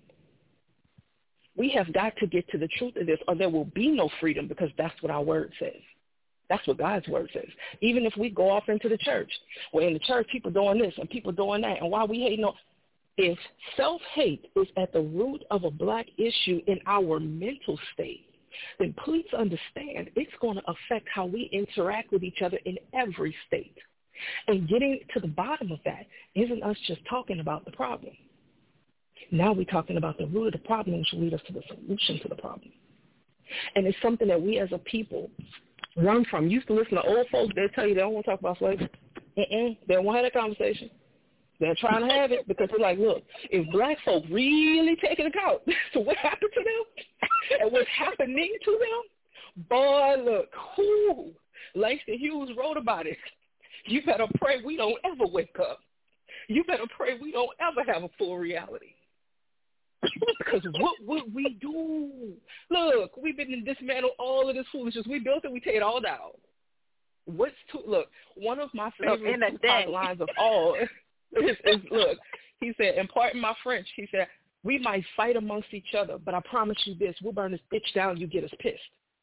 We have got to get to the truth of this, or there will be no freedom, because that's what our word says. That's what God's word says. Even if we go off into the church, well, in the church, people doing this and people doing that, and why we hating on. If self-hate is at the root of a black issue in our mental state, then please understand it's going to affect how we interact with each other in every state. And getting to the bottom of that isn't us just talking about the problem. Now we're talking about the root of the problem, which will lead us to the solution to the problem. And it's something that we as a people learn from. You used to listen to old folks, they'll tell you they don't want to talk about slavery. Mm-mm. They don't want to have that conversation. They're trying to have it because they're like, look, if black folk really take into account to what happened to them and what's happening to them, boy, look, whoo, Langston Hughes wrote about it. You better pray we don't ever wake up. You better pray we don't ever have a full reality. Because what would we do? Look, we've been to dismantle all of this foolishness. We built it, we tear it all down. What's to, look, one of my favorite Tupac lines of all is, is, look, he said, and pardon my French, he said, we might fight amongst each other, but I promise you this, we'll burn this bitch down, you get us pissed.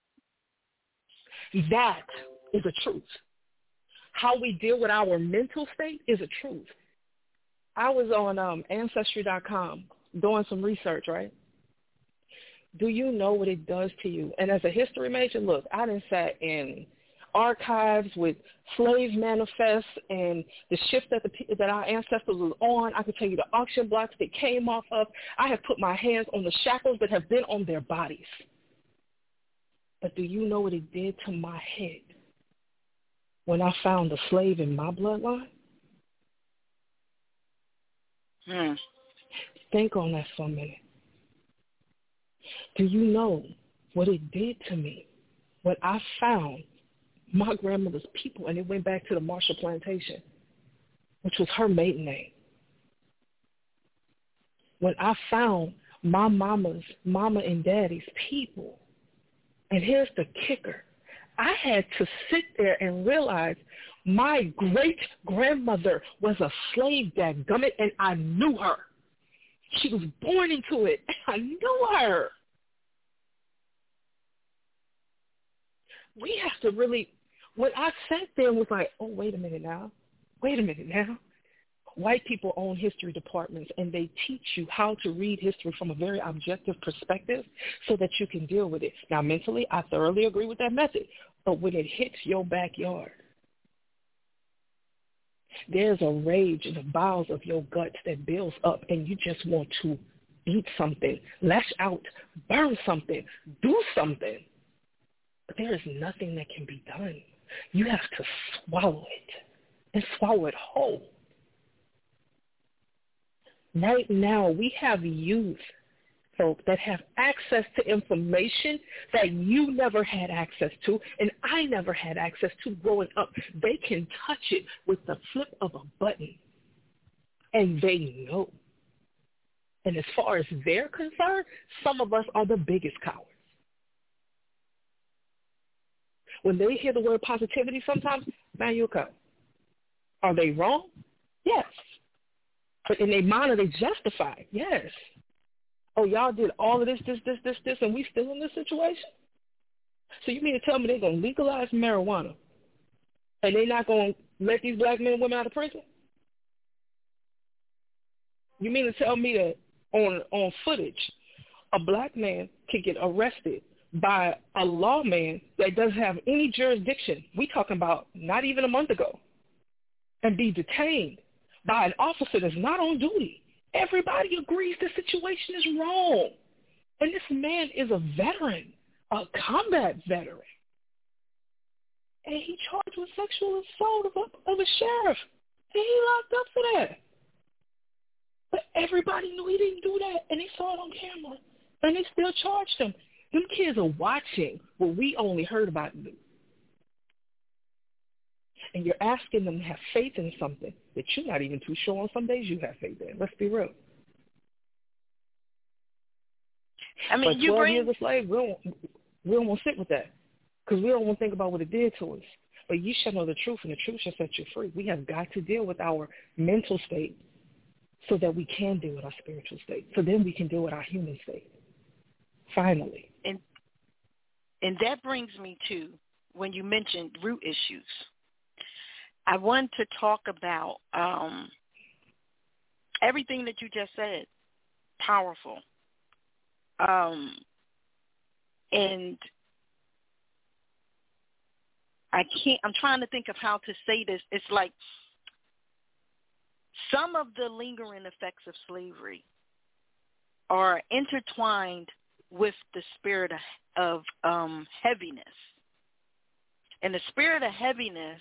That is a truth. How we deal with our mental state is a truth. I was on um, Ancestry dot com doing some research, right? Do you know what it does to you? And as a history major, look, I done sat in archives with slave manifests and the shift that the that our ancestors was on. I could tell you the auction blocks they came off of. I have put my hands on the shackles that have been on their bodies. But do you know what it did to my head when I found a slave in my bloodline? Hmm. Think on that for a minute. Do you know what it did to me when I found my grandmother's people, and it went back to the Marshall Plantation, which was her maiden name. When I found my mama's, mama and daddy's people, and here's the kicker, I had to sit there and realize my great-grandmother was a slave, dadgummit, and I knew her. She was born into it, and I knew her. We have to really, when I sat there and was like, oh, wait a minute now, wait a minute now. White people own history departments, and they teach you how to read history from a very objective perspective so that you can deal with it. Now, mentally, I thoroughly agree with that method, but when it hits your backyard, there's a rage in the bowels of your guts that builds up, and you just want to eat something, lash out, burn something, do something. But there is nothing that can be done. You have to swallow it and swallow it whole. Right now, we have youth, folks, that have access to information that you never had access to, and I never had access to growing up. They can touch it with the flip of a button, and they know. And as far as they're concerned, some of us are the biggest cowards. When they hear the word positivity sometimes, man, you're a coward. Are they wrong? Yes. But in their mind, are they justified? Yes. Oh, y'all did all of this, this, this, this, this, and we still in this situation? So you mean to tell me they're going to legalize marijuana and they're not going to let these black men and women out of prison? You mean to tell me that on on footage, a black man can get arrested by a lawman that doesn't have any jurisdiction, we talking about not even a month ago, and be detained by an officer that's not on duty? Everybody agrees the situation is wrong. And this man is a veteran, a combat veteran. And he charged with sexual assault of a, of a sheriff. And he locked up for that. But everybody knew he didn't do that, and they saw it on camera. And they still charged him. Them kids are watching what we only heard about in the news. And you're asking them to have faith in something that you're not even too sure on some days you have faith in. Let's be real. I mean, but you twelve bring... years a slave, we don't, we don't want to sit with that because we don't want to think about what it did to us. But you shall know the truth, and the truth shall set you free. We have got to deal with our mental state so that we can deal with our spiritual state. So then we can deal with our human state. Finally. And and that brings me to when you mentioned root issues. I want to talk about um, everything that you just said. Powerful. Um, and I can't, I'm trying to think of how to say this. It's like some of the lingering effects of slavery are intertwined with the spirit of, of um, heaviness. And the spirit of heaviness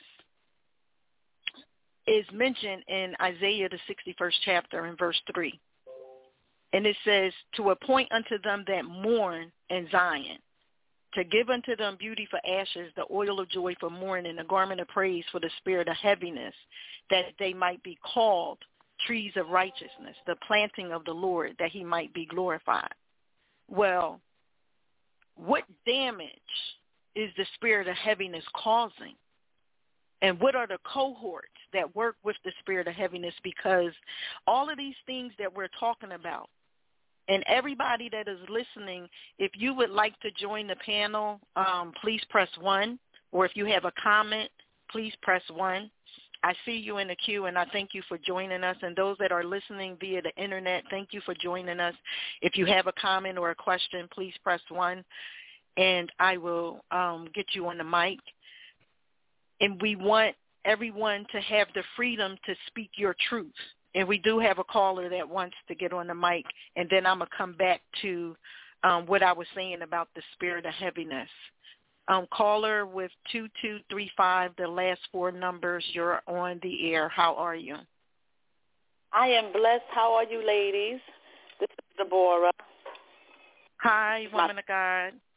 is mentioned in Isaiah, the sixty-first chapter, in verse three. And it says, to appoint unto them that mourn in Zion, to give unto them beauty for ashes, the oil of joy for mourning, a garment of praise for the spirit of heaviness, that they might be called trees of righteousness, the planting of the Lord, that he might be glorified. Well, what damage is the spirit of heaviness causing? And what are the cohorts that work with the spirit of heaviness? Because all of these things that we're talking about, and everybody that is listening, if you would like to join the panel, um, please press one. Or if you have a comment, please press one. I see you in the queue, and I thank you for joining us. And those that are listening via the Internet, thank you for joining us. If you have a comment or a question, please press one, and I will um, get you on the mic. And we want everyone to have the freedom to speak your truth. And we do have a caller that wants to get on the mic, and then I'm going to come back to um, what I was saying about the spirit of heaviness. Um, caller with two two three five, the last four numbers, you're on the air. How are you? I am blessed. How are you, ladies? This is Deborah. Hi, woman of God.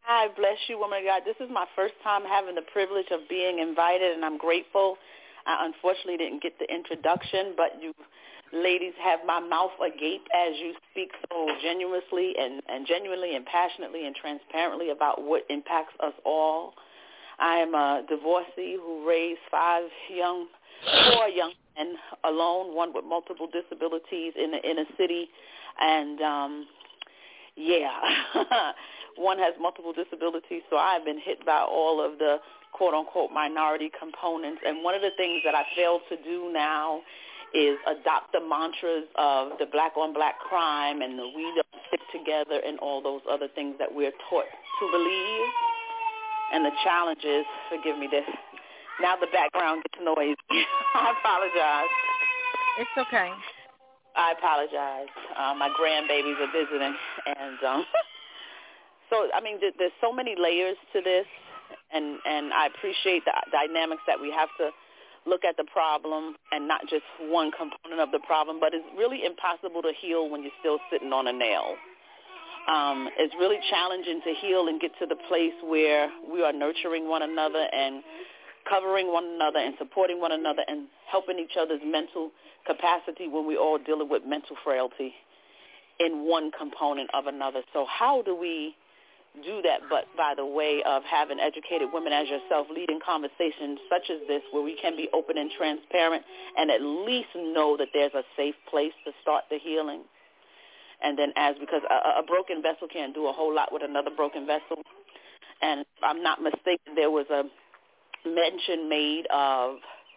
Hi, bless you, woman of God. This is my first time having the privilege of being invited, and I'm grateful. I unfortunately didn't get the introduction, but you ladies have my mouth agape as you speak so genuinely and, and genuinely and passionately and transparently about what impacts us all. I am a divorcee who raised five young, four young men alone, one with multiple disabilities in the inner city, and um, yeah, one has multiple disabilities, so I've been hit by all of the quote-unquote minority components, and one of the things that I fail to do now is adopt the mantras of the black-on-black crime and the we don't stick together and all those other things that we're taught to believe. And the challenge is, forgive me, this now the background gets noisy. I apologize. It's okay. I apologize. Uh, my grandbabies are visiting, and um, so I mean, th- there's so many layers to this, and and I appreciate the dynamics that we have to look at the problem and not just one component of the problem, but it's really impossible to heal when you're still sitting on a nail. Um, it's really challenging to heal and get to the place where we are nurturing one another and covering one another and supporting one another and helping each other's mental capacity when we're all dealing with mental frailty in one component of another. So how do we do that but by the way of having educated women as yourself leading conversations such as this where we can be open and transparent and at least know that there's a safe place to start the healing? And then as, because a, a broken vessel can't do a whole lot with another broken vessel. And if I'm not mistaken, there was a mention made of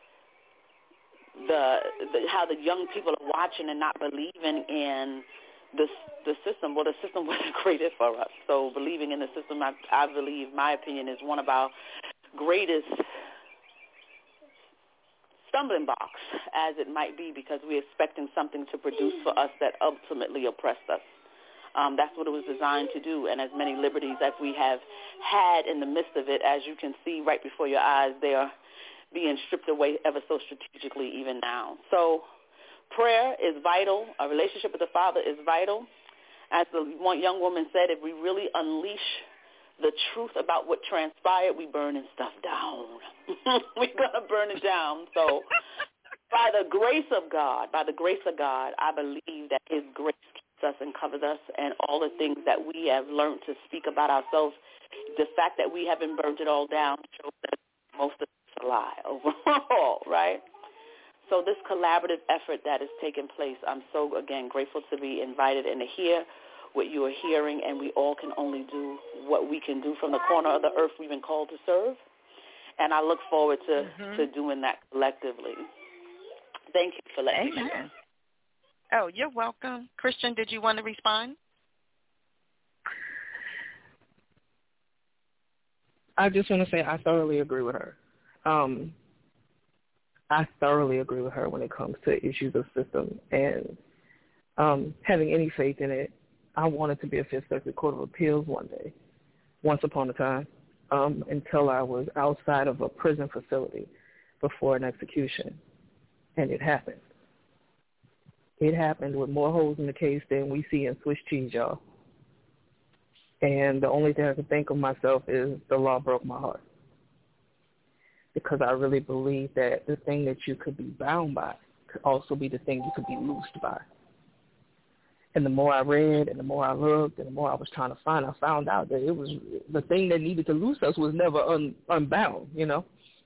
the, the how the young people are watching and not believing in the, the system. Well, the system wasn't created for us. So believing in the system, I, I believe, my opinion, is one of our greatest stumbling blocks, as it might be, because we're expecting something to produce for us that ultimately oppressed us. Um, that's what it was designed to do, and as many liberties as we have had in the midst of it, as you can see right before your eyes, they are being stripped away ever so strategically even now. So prayer is vital. A relationship with the Father is vital. As the one young woman said, if we really unleash the truth about what transpired, we burning stuff down. We're going to burn it down. So by the grace of God, by the grace of God, I believe that his grace keeps us and covers us, and all the things that we have learned to speak about ourselves, the fact that we haven't burned it all down shows that most of it's a lie overall, right? So this collaborative effort that is taking place, I'm so, again, grateful to be invited and to hear what you are hearing, and we all can only do what we can do from the corner of the earth we've been called to serve. And I look forward to, mm-hmm. to doing that collectively. Thank you for letting Amen. me share. Oh, you're welcome. Christian, did you want to respond? I just want to say I thoroughly agree with her. Um, I thoroughly agree with her when it comes to issues of system and um, having any faith in it. I wanted to be a Fifth Circuit Court of Appeals one day, once upon a time, um, until I was outside of a prison facility before an execution, and it happened. It happened with more holes in the case than we see in Swiss cheese, y'all. And the only thing I can think of myself is the law broke my heart, because I really believe that the thing that you could be bound by could also be the thing you could be loosed by. And the more I read and the more I looked and the more I was trying to find, I found out that it was the thing that needed to loose us was never un, unbound, you know,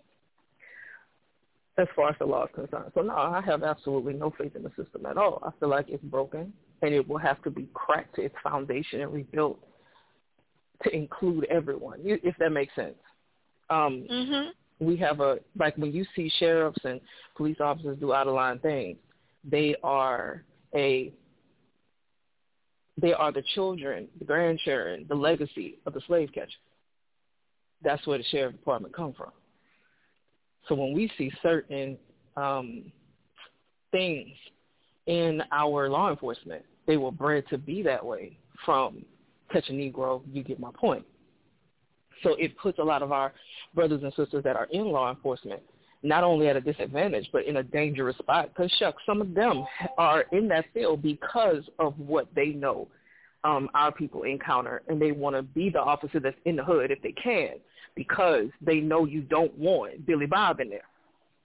as far as the law is concerned. So, no, I have absolutely no faith in the system at all. I feel like it's broken, and it will have to be cracked to its foundation and rebuilt to include everyone, if that makes sense. Um, mm-hmm. We have a, like when you see sheriffs and police officers do out-of-line things, they are a... They are the children, the grandchildren, the legacy of the slave catcher. That's where the sheriff department comes from. So when we see certain um, things in our law enforcement, they were bred to be that way from Catch a Negro, you get my point. So it puts a lot of our brothers and sisters that are in law enforcement not only at a disadvantage, but in a dangerous spot. Because, shucks, some of them are in that field because of what they know um, our people encounter, and they want to be the officer that's in the hood if they can, because they know you don't want Billy Bob in there.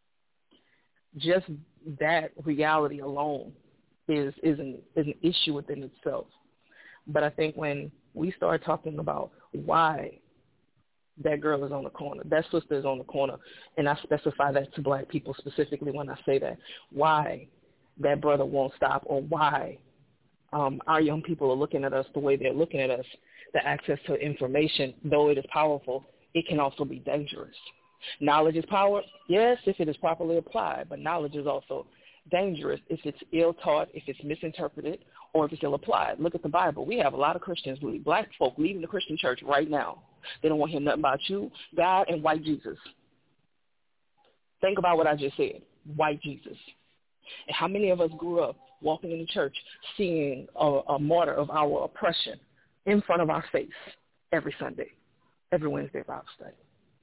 Just that reality alone is is an, is an issue within itself. But I think when we start talking about why that girl is on the corner, that sister is on the corner, and I specify that to black people specifically when I say that, why that brother won't stop, or why um, our young people are looking at us the way they're looking at us, the access to information, though it is powerful, it can also be dangerous. Knowledge is power, yes, if it is properly applied, but knowledge is also dangerous if it's ill-taught, if it's misinterpreted, or if it's ill-applied. Look at the Bible. We have a lot of Christians, black folk, leaving the Christian church right now. They don't want to hear nothing about you, God, and white Jesus. Think about what I just said, white Jesus. And how many of us grew up walking in the church seeing a, a martyr of our oppression in front of our face every Sunday, every Wednesday Bible study?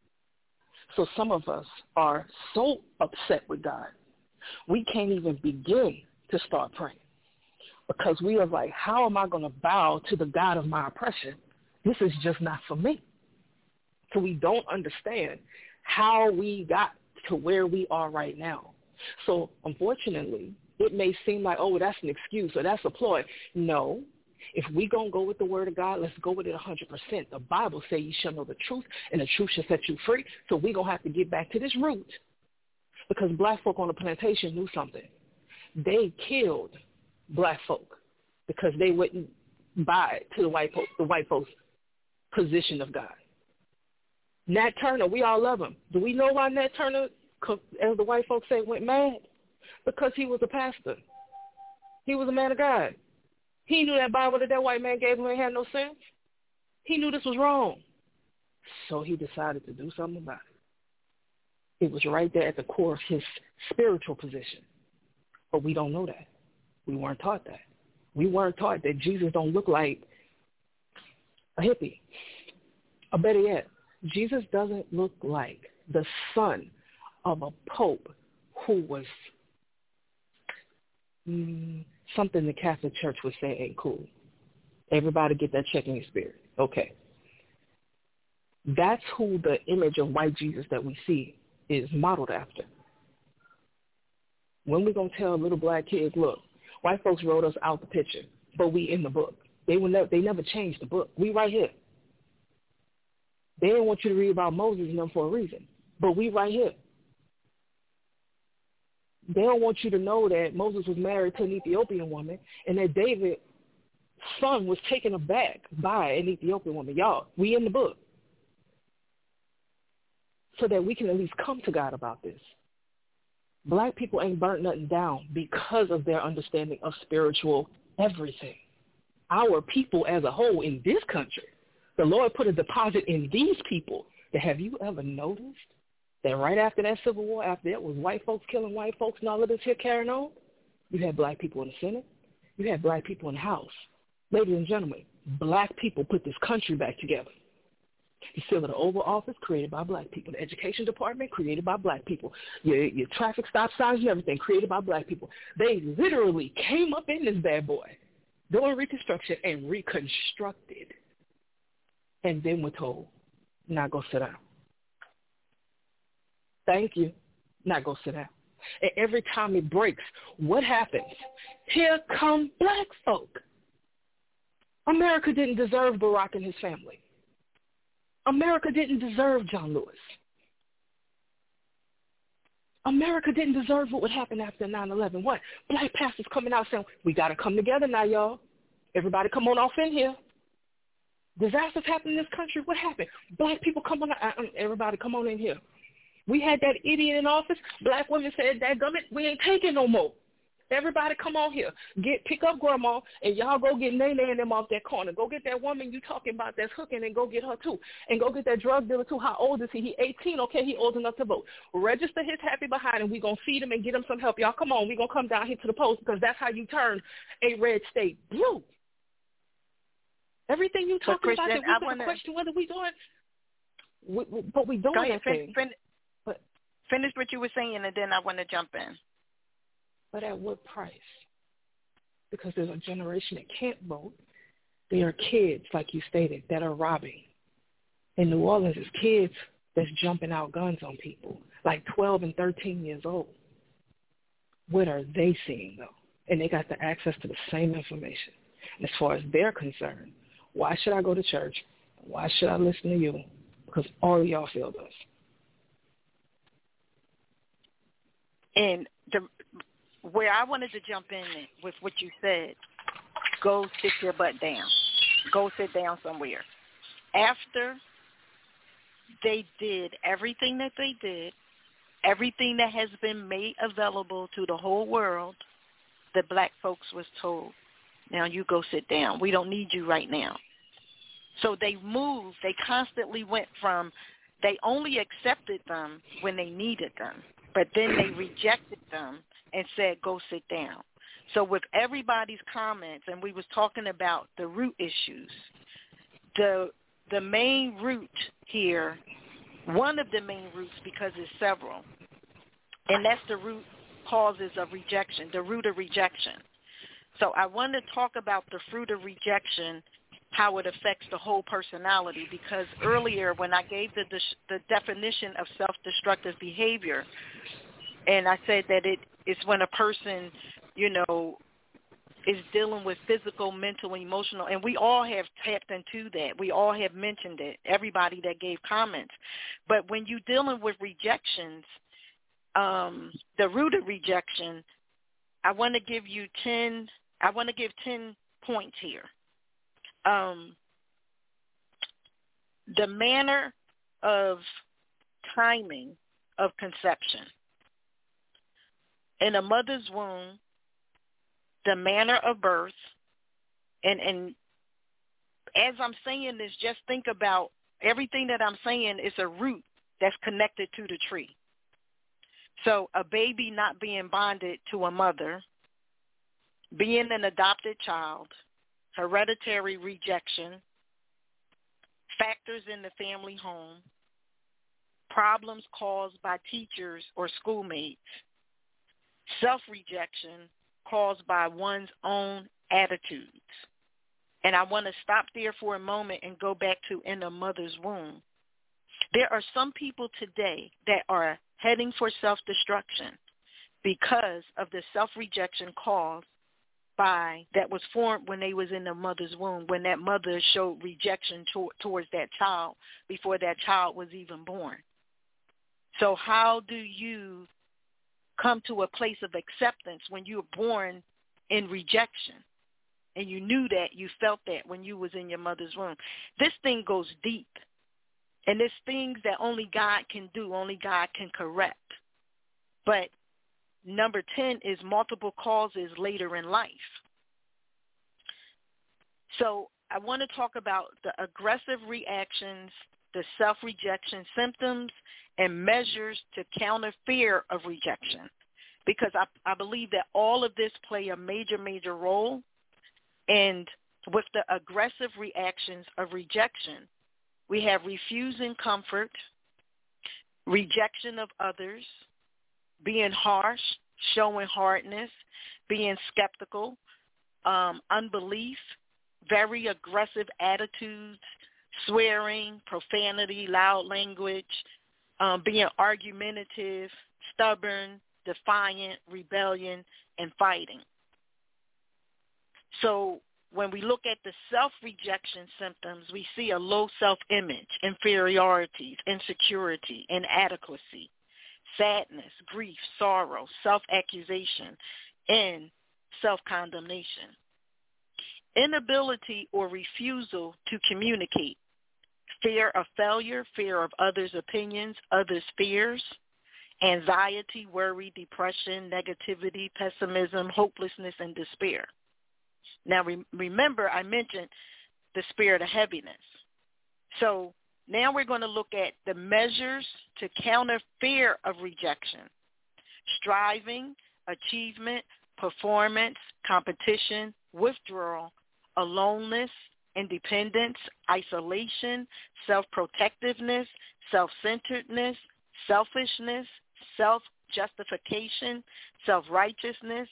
So some of us are so upset with God, we can't even begin to start praying, because we are like, how am I going to bow to the God of my oppression? This is just not for me. So we don't understand how we got to where we are right now. So unfortunately, it may seem like, oh, that's an excuse or that's a ploy. No. If we going to go with the word of God, let's go with it one hundred percent. The Bible says you shall know the truth, and the truth shall set you free. So we're going to have to get back to this root, because black folk on the plantation knew something. They killed black folk because they wouldn't buy to the white, po- the white folks' position of God. Nat Turner, we all love him. Do we know why Nat Turner, as the white folks say, went mad? Because he was a pastor. He was a man of God. He knew that Bible that that white man gave him ain't had no sense. He knew this was wrong. So he decided to do something about it. It was right there at the core of his spiritual position. But we don't know that. We weren't taught that. We weren't taught that Jesus don't look like a hippie. Or better yet, Jesus doesn't look like the son of a pope who was mm, something the Catholic Church would say ain't cool. Everybody get that check in your spirit. Okay. That's who the image of white Jesus that we see is modeled after. When we going to tell little black kids, look, white folks wrote us out the picture, but we in the book. They will never, they never changed the book. We right here. They didn't want you to read about Moses and them for a reason, but we right here. They don't want you to know that Moses was married to an Ethiopian woman and that David's son was taken aback by an Ethiopian woman. Y'all, we in the book. So that we can at least come to God about this. Black people ain't burnt nothing down because of their understanding of spiritual everything. Our people as a whole in this country, the Lord put a deposit in these people. That have you ever noticed that right after that Civil War, after that was white folks killing white folks and all of this here carrying on, you had black people in the Senate, you had black people in the House. Ladies and gentlemen, black people put this country back together. The Seal of the Oval Office created by black people. The Education Department created by black people. Your, your traffic stop signs and everything created by black people. They literally came up in this bad boy during Reconstruction and reconstructed. And then we're told, now go sit down. Thank you. Now go sit down. And every time it breaks, what happens? Here come black folk. America didn't deserve Barack and his family. America didn't deserve John Lewis. America didn't deserve what would happen after nine eleven. What? Black pastors coming out saying, we got to come together now, y'all. Everybody come on off in here. Disasters happen in this country. What happened? Black people come on. Uh, everybody come on in here. We had that idiot in office. Black women said, dadgummit, we ain't taking no more. Everybody come on here. Get Pick up grandma, and y'all go get Nene and them off that corner. Go get that woman you talking about that's hooking, and go get her too. And go get that drug dealer too. How old is he? He eighteen. Okay, he old enough to vote. Register his happy behind, and we going to feed him and get him some help. Y'all come on. we going to come down here to the post, because that's how you turn a red state blue. Everything you talking about, that we want to question whether we doing, we, we, but we doing go ahead, that fin- thing. fin- but, finish what you were saying, and then I want to jump in. But at what price? Because there's a generation that can't vote, There are kids, like you stated, that are robbing. In New Orleans, there's kids that's jumping out guns on people, like twelve and thirteen years old. What are they seeing, though? And they got the access to the same information. As far as they're concerned, why should I go to church? Why should I listen to you? Because all of y'all feel this. And the, where I wanted to jump in with what you said, go sit your butt down. Go sit down somewhere. After they did everything that they did, everything that has been made available to the whole world, the black folks was told, now you go sit down. We don't need you right now. So they moved. They constantly went from, they only accepted them when they needed them, but then they rejected them and said, go sit down. So with everybody's comments, and we was talking about the root issues, the the main root here, one of the main roots, because there's several, and that's the root causes of rejection, the root of rejection. So I want to talk about the fruit of rejection, how it affects the whole personality, because earlier when I gave the the definition of self-destructive behavior, and I said that it is when a person, you know, is dealing with physical, mental, emotional, and we all have tapped into that. We all have mentioned it, everybody that gave comments. But when you're dealing with rejections, um, the root of rejection, I want to give you ten, I want to give ten points here. Um, the manner of timing of conception. In a mother's womb, the manner of birth, and, and as I'm saying this, just think about everything that I'm saying is a root that's connected to the tree. So a baby not being bonded to a mother, being an adopted child, hereditary rejection, factors in the family home, problems caused by teachers or schoolmates, self-rejection caused by one's own attitudes. And I want to stop there for a moment and go back to in the mother's womb. There are some people today that are heading for self-destruction because of the self-rejection caused by that was formed when they was in the mother's womb, when that mother showed rejection to, towards that child before that child was even born. So how do you come to a place of acceptance when you were born in rejection? And you knew that, you felt that when you was in your mother's womb. This thing goes deep. And there's things that only God can do, only God can correct. But number ten is multiple causes later in life. So I want to talk about the aggressive reactions, the self-rejection symptoms, and measures to counter fear of rejection. Because I, I believe that all of this play a major, major role. And with the aggressive reactions of rejection, we have refusing comfort, rejection of others, being harsh, showing hardness, being skeptical, um, unbelief, very aggressive attitudes, swearing, profanity, loud language, um, being argumentative, stubborn, defiant, rebellion, and fighting. So when we look at the self-rejection symptoms, we see a low self-image, inferiority, insecurity, inadequacy, sadness, grief, sorrow, self-accusation, and self-condemnation. Inability or refusal to communicate, fear of failure, fear of others' opinions, others' fears, anxiety, worry, depression, negativity, pessimism, hopelessness, and despair. Now, re- remember, I mentioned the spirit of heaviness. So now we're going to look at the measures to counter fear of rejection: striving, achievement, performance, competition, withdrawal, aloneness, independence, isolation, self-protectiveness, self-centeredness, selfishness, self-justification, self-righteousness,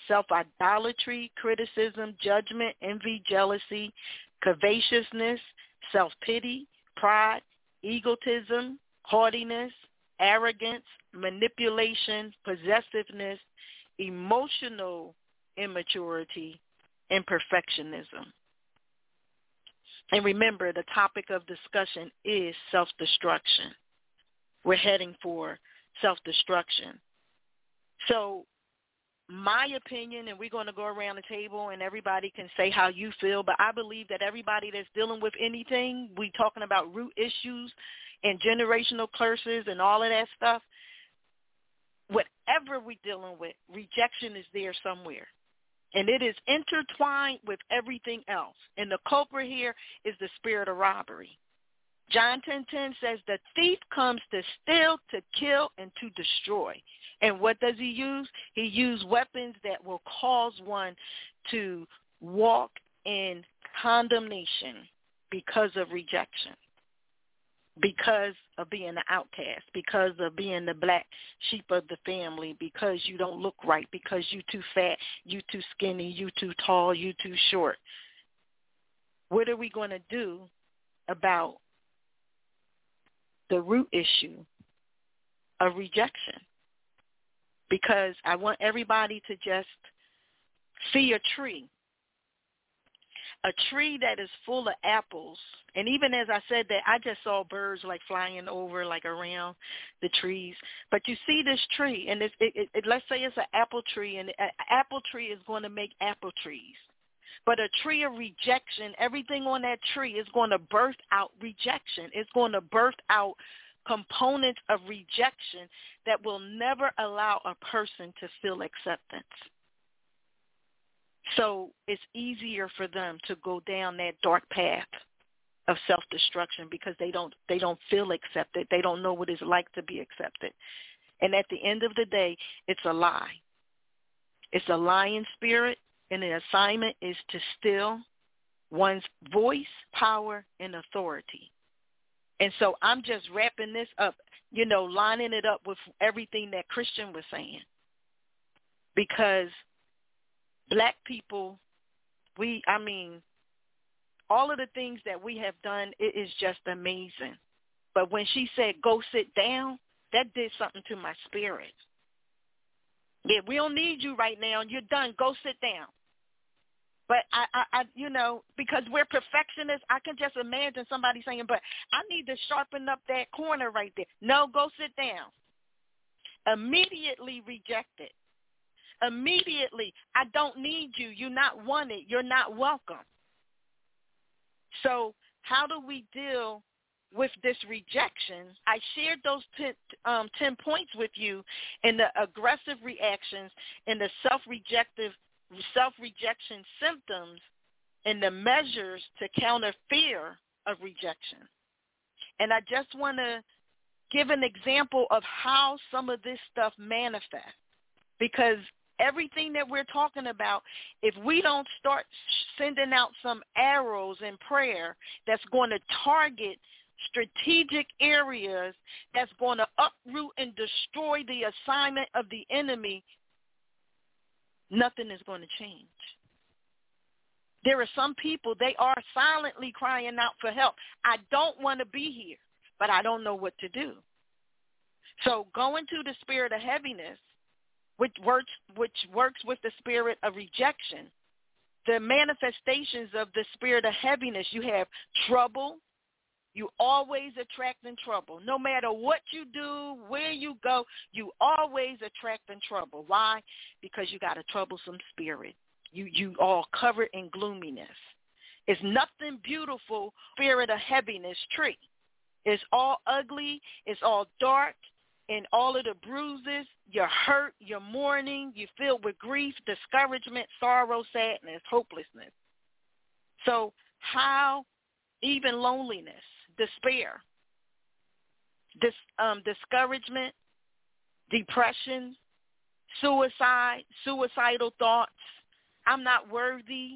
self-idolatry, criticism, judgment, envy, jealousy, covetousness, self-pity, pride, egotism, haughtiness, arrogance, manipulation, possessiveness, emotional immaturity, and perfectionism. And remember, the topic of discussion is self-destruction. We're heading for self-destruction. So my opinion, and we're going to go around the table and everybody can say how you feel, but I believe that everybody that's dealing with anything, we talking about root issues and generational curses and all of that stuff, whatever we're dealing with, rejection is there somewhere. And it is intertwined with everything else. And the culprit here is the spirit of robbery. John ten ten says the thief comes to steal, to kill, and to destroy. And what does he use? He uses weapons that will cause one to walk in condemnation because of rejection, because of being the outcast, because of being the black sheep of the family, because you don't look right, because you too fat, you too skinny, you too tall, you too short. What are we going to do about the root issue of rejection? Because I want everybody to just see a tree. A tree that is full of apples. And even as I said that, I just saw birds like flying over, like around the trees. But you see this tree, and it's, it, it, let's say it's an apple tree, and an apple tree is going to make apple trees. But a tree of rejection, everything on that tree is going to birth out rejection. It's going to birth out components of rejection that will never allow a person to feel acceptance. So it's easier for them to go down that dark path of self-destruction because they don't they don't feel accepted. They don't know what it's like to be accepted. And at the end of the day, it's a lie. It's a lying spirit, and the assignment is to steal one's voice, power, and authority. And so I'm just wrapping this up, you know, lining it up with everything that Christian was saying. Because black people, we, I mean, all of the things that we have done, it is just amazing. But when she said, go sit down, that did something to my spirit. Yeah, we don't need you right now. You're done. Go sit down. But, I, I, I, you know, because we're perfectionists, I can just imagine somebody saying, but I need to sharpen up that corner right there. No, go sit down. Immediately reject it. Immediately, I don't need you. You're not wanted. You're not welcome. So how do we deal with this rejection? I shared those ten, um, ten points with you in the aggressive reactions and the self-rejective self-rejection symptoms and the measures to counter fear of rejection. And I just want to give an example of how some of this stuff manifests, because everything that we're talking about, if we don't start sending out some arrows in prayer that's going to target strategic areas that's going to uproot and destroy the assignment of the enemy, nothing is going to change. There are some people, they are silently crying out for help. I don't want to be here, but I don't know what to do. So go into the spirit of heaviness, which works, which works with the spirit of rejection. The manifestations of the spirit of heaviness, you have trouble. You always attracting trouble. No matter what you do, where you go, you always attracting trouble. Why? Because you got a troublesome spirit. You you all covered in gloominess. It's nothing beautiful, spirit of heaviness tree. It's all ugly. It's all dark. And all of the bruises, you're hurt, you're mourning, you're filled with grief, discouragement, sorrow, sadness, hopelessness. So how, even loneliness, despair, dis, um, discouragement, depression, suicide, suicidal thoughts, I'm not worthy.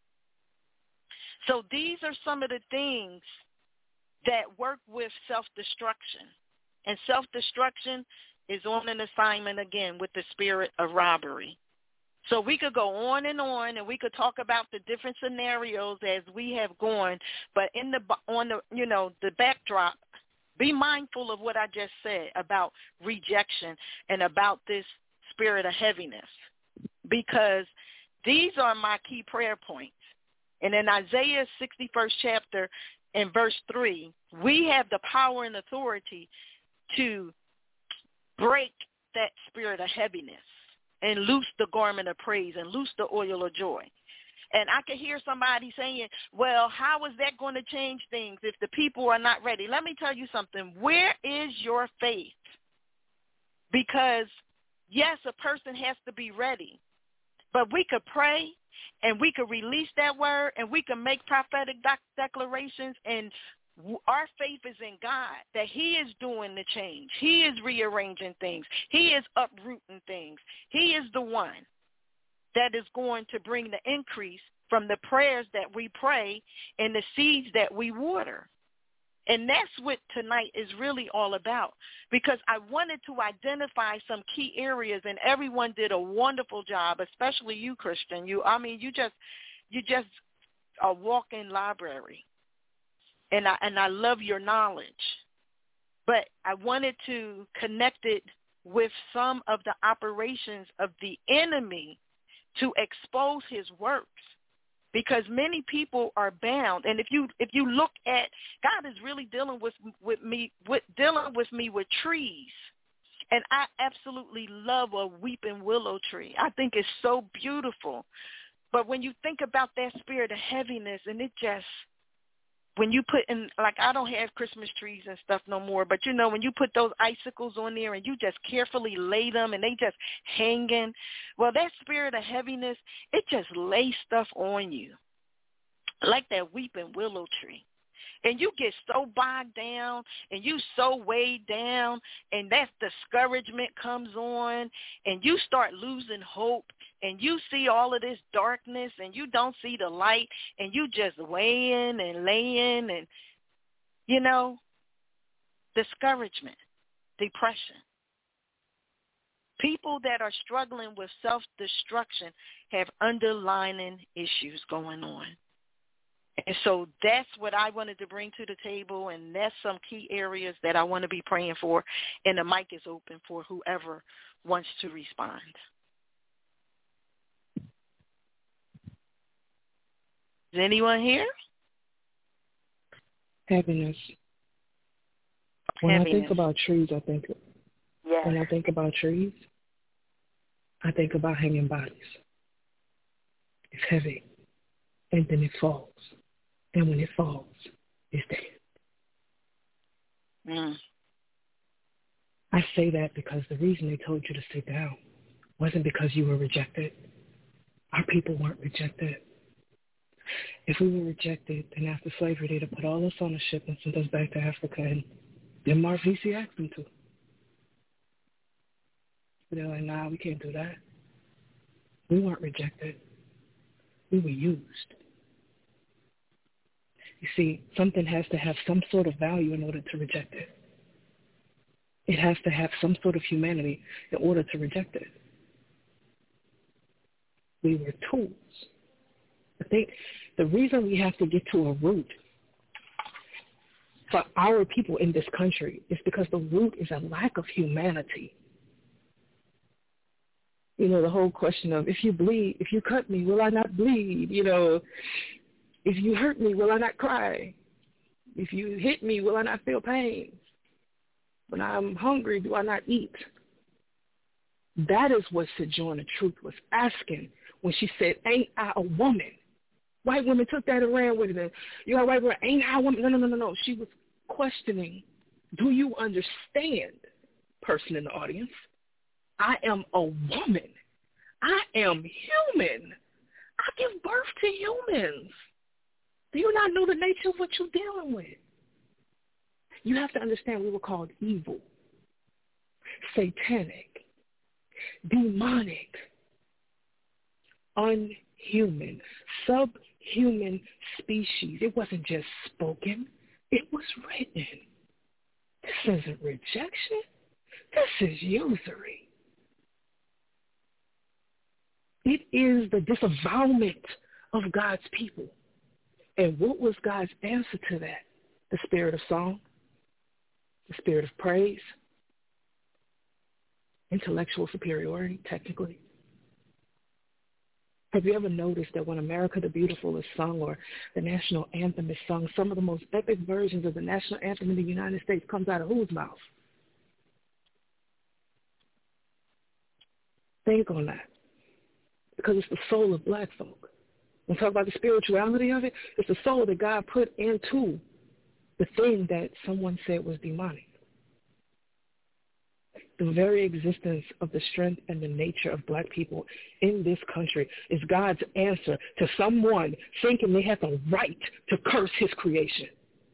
So these are some of the things that work with self-destruction. And self-destruction is on an assignment, again, with the spirit of robbery. So we could go on and on, and we could talk about the different scenarios as we have gone. But in the on the you know the backdrop, be mindful of what I just said about rejection and about this spirit of heaviness, because these are my key prayer points. And in Isaiah sixty-first chapter, in verse three, we have the power and authority to break that spirit of heaviness and loose the garment of praise and loose the oil of joy. And I could hear somebody saying, well, how is that going to change things if the people are not ready? Let me tell you something. Where is your faith? Because, yes, a person has to be ready, but we could pray and we could release that word and we can make prophetic declarations, and our faith is in God, that he is doing the change. He is rearranging things. He is uprooting things. He is the one that is going to bring the increase from the prayers that we pray and the seeds that we water. And that's what tonight is really all about, because I wanted to identify some key areas, and everyone did a wonderful job, especially you, Christian. You, I mean, you just, you just a walk-in library. And I, and I love your knowledge, but I wanted to connect it with some of the operations of the enemy to expose his works, because many people are bound. And if you if you look at, God is really dealing with with me with dealing with me with trees, and I absolutely love a weeping willow tree. I think it's so beautiful. But when you think about that spirit of heaviness, and it just, when you put in, like, I don't have Christmas trees and stuff no more, but, you know, when you put those icicles on there and you just carefully lay them and they just hanging, well, that spirit of heaviness, it just lays stuff on you, like that weeping willow tree. And you get so bogged down and you so weighed down, and that discouragement comes on, and you start losing hope, and you see all of this darkness and you don't see the light, and you just weighing and laying, and, you know, discouragement, depression. People that are struggling with self-destruction have underlying issues going on. And so that's what I wanted to bring to the table, and that's some key areas that I want to be praying for, and the mic is open for whoever wants to respond. Is anyone here? Happiness. When Heaviness. I think about trees, I think, yes. when I think about trees, I think about hanging bodies. It's heavy, and then it falls. And when it falls, it's dead. Mm. I say that because the reason they told you to sit down wasn't because you were rejected. Our people weren't rejected. If we were rejected, then after slavery, they'd have put all us on a ship and sent us back to Africa, and then Mark Vesey asked them to. But they're like, nah, we can't do that. We weren't rejected. We were used. You see, something has to have some sort of value in order to reject it. It has to have some sort of humanity in order to reject it. We were tools. I think the reason we have to get to a root for our people in this country is because the root is a lack of humanity. You know, the whole question of, if you bleed, if you cut me, will I not bleed? You know, if you hurt me, will I not cry? If you hit me, will I not feel pain? When I'm hungry, do I not eat? That is what Sojourner Truth was asking when she said, ain't I a woman? White women took that and ran with it. And, you know, white women, ain't I a woman? No, no, no, no, no. She was questioning, do you understand, person in the audience? I am a woman. I am human. I give birth to humans. Do you not know the nature of what you're dealing with? You have to understand we were called evil, satanic, demonic, unhuman, subhuman species. It wasn't just spoken. It was written. This isn't rejection. This is usury. It is the disavowalment of God's people. And what was God's answer to that? The spirit of song, the spirit of praise, intellectual superiority, technically. Have you ever noticed that when America the Beautiful is sung or the national anthem is sung, some of the most epic versions of the national anthem in the United States comes out of whose mouth? Think on that. Because it's the soul of black folk. When we talk about the spirituality of it, it's the soul that God put into the thing that someone said was demonic. The very existence of the strength and the nature of black people in this country is God's answer to someone thinking they have the right to curse his creation.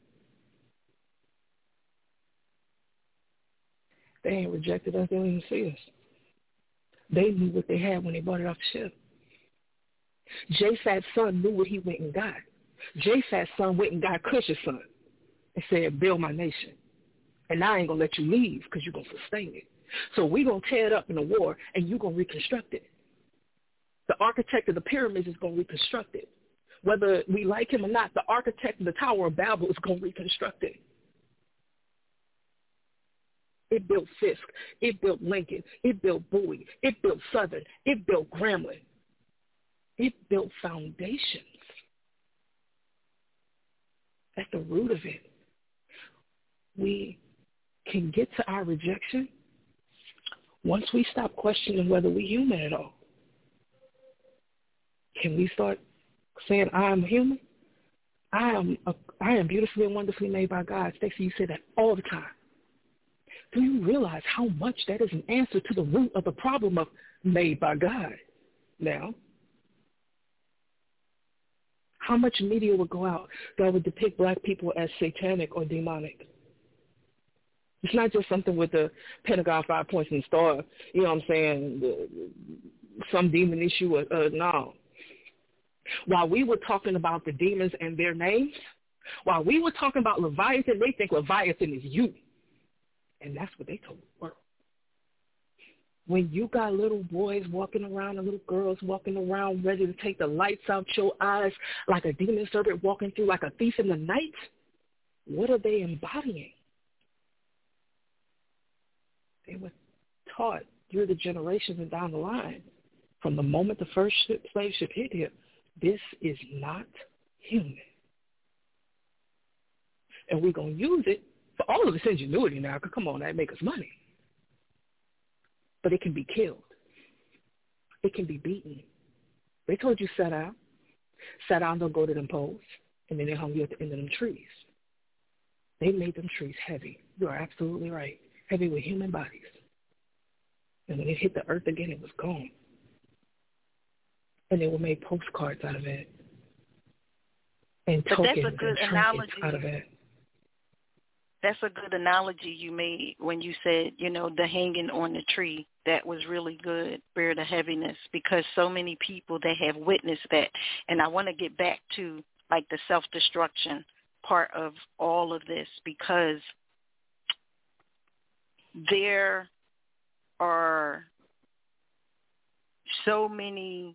They ain't rejected us. They don't even see us. They knew what they had when they bought it off the ship. Japhet's son knew what he went and got. Japhet's son went and got Cush's son and said, build my nation. And I ain't going to let you leave because you're going to sustain it. So we're going to tear it up in a war, and you're going to reconstruct it. The architect of the pyramids is going to reconstruct it. Whether we like him or not, the architect of the Tower of Babel is going to reconstruct it. It built Fisk. It built Lincoln. It built Bowie. It built Southern. It built Grambling. It built foundations. At the root of it, we can get to our rejection once we stop questioning whether we're human at all. Can we start saying, I am human? I am a, I am beautifully and wonderfully made by God. Stacey, you say that all the time. Do you realize how much that is an answer to the root of the problem of made by God? Now, how much media would go out that would depict black people as satanic or demonic? It's not just something with the Pentagon five points and star, you know what I'm saying, the, some demon issue. Uh, uh, no. While we were talking about the demons and their names, while we were talking about Leviathan, they think Leviathan is you. And that's what they told the world. When you got little boys walking around and little girls walking around ready to take the lights out your eyes like a demon serpent walking through like a thief in the night, what are they embodying? They were taught through the generations and down the line, from the moment the first ship, slave ship hit here, this is not human. And we're going to use it for all of its ingenuity now, because come on, that make us money. But it can be killed. It can be beaten. They told you sit down. Sit down, don't go to them poles. And then they hung you at the end of them trees. They made them trees heavy. You are absolutely right. Heavy with human bodies. And when it hit the earth again, it was gone. And they were made postcards out of it. And but tokens that's a good and analogy. out of it. That's a good analogy you made when you said, you know, the hanging on the tree. That was really good, spirit of heaviness, because so many people, they have witnessed that. And I want to get back to, like, the self-destruction part of all of this, because there are so many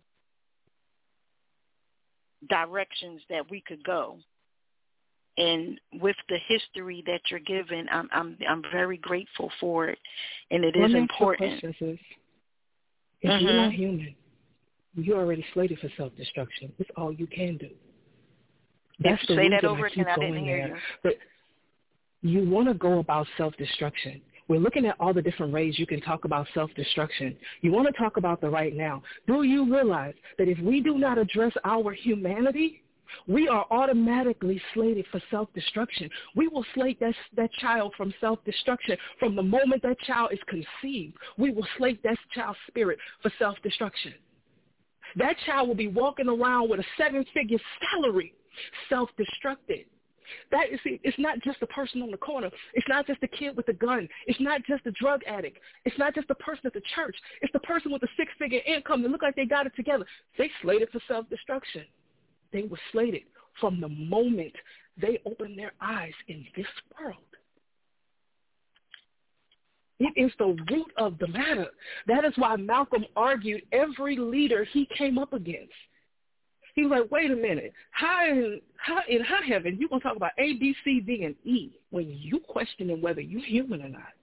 directions that we could go. And with the history that you're given, I'm I'm I'm very grateful for it, and it One is important. Question, sis. If mm-hmm. you're not human, you're already slated for self-destruction. It's all you can do. That's if the say reason that over I keep again, I going didn't hear there. you. But you want to go about self-destruction. We're looking at all the different ways you can talk about self-destruction. You want to talk about the right now. Do you realize that if we do not address our humanity, we are automatically slated for self-destruction? We will slate that, that child from self-destruction from the moment that child is conceived. We will slate that child's spirit for self-destruction. That child will be walking around with a seven-figure salary, self-destructed. That is, it's not just the person on the corner. It's not just the kid with the gun. It's not just the drug addict. It's not just the person at the church. It's the person with the six-figure income that look like they got it together. They slated for self-destruction. They were slated from the moment they opened their eyes in this world. It is the root of the matter. That is why Malcolm argued every leader he came up against. He was like, wait a minute, how in, how in how heaven you going to talk about A, B, C, D, and E when you questioning whether you're human or not?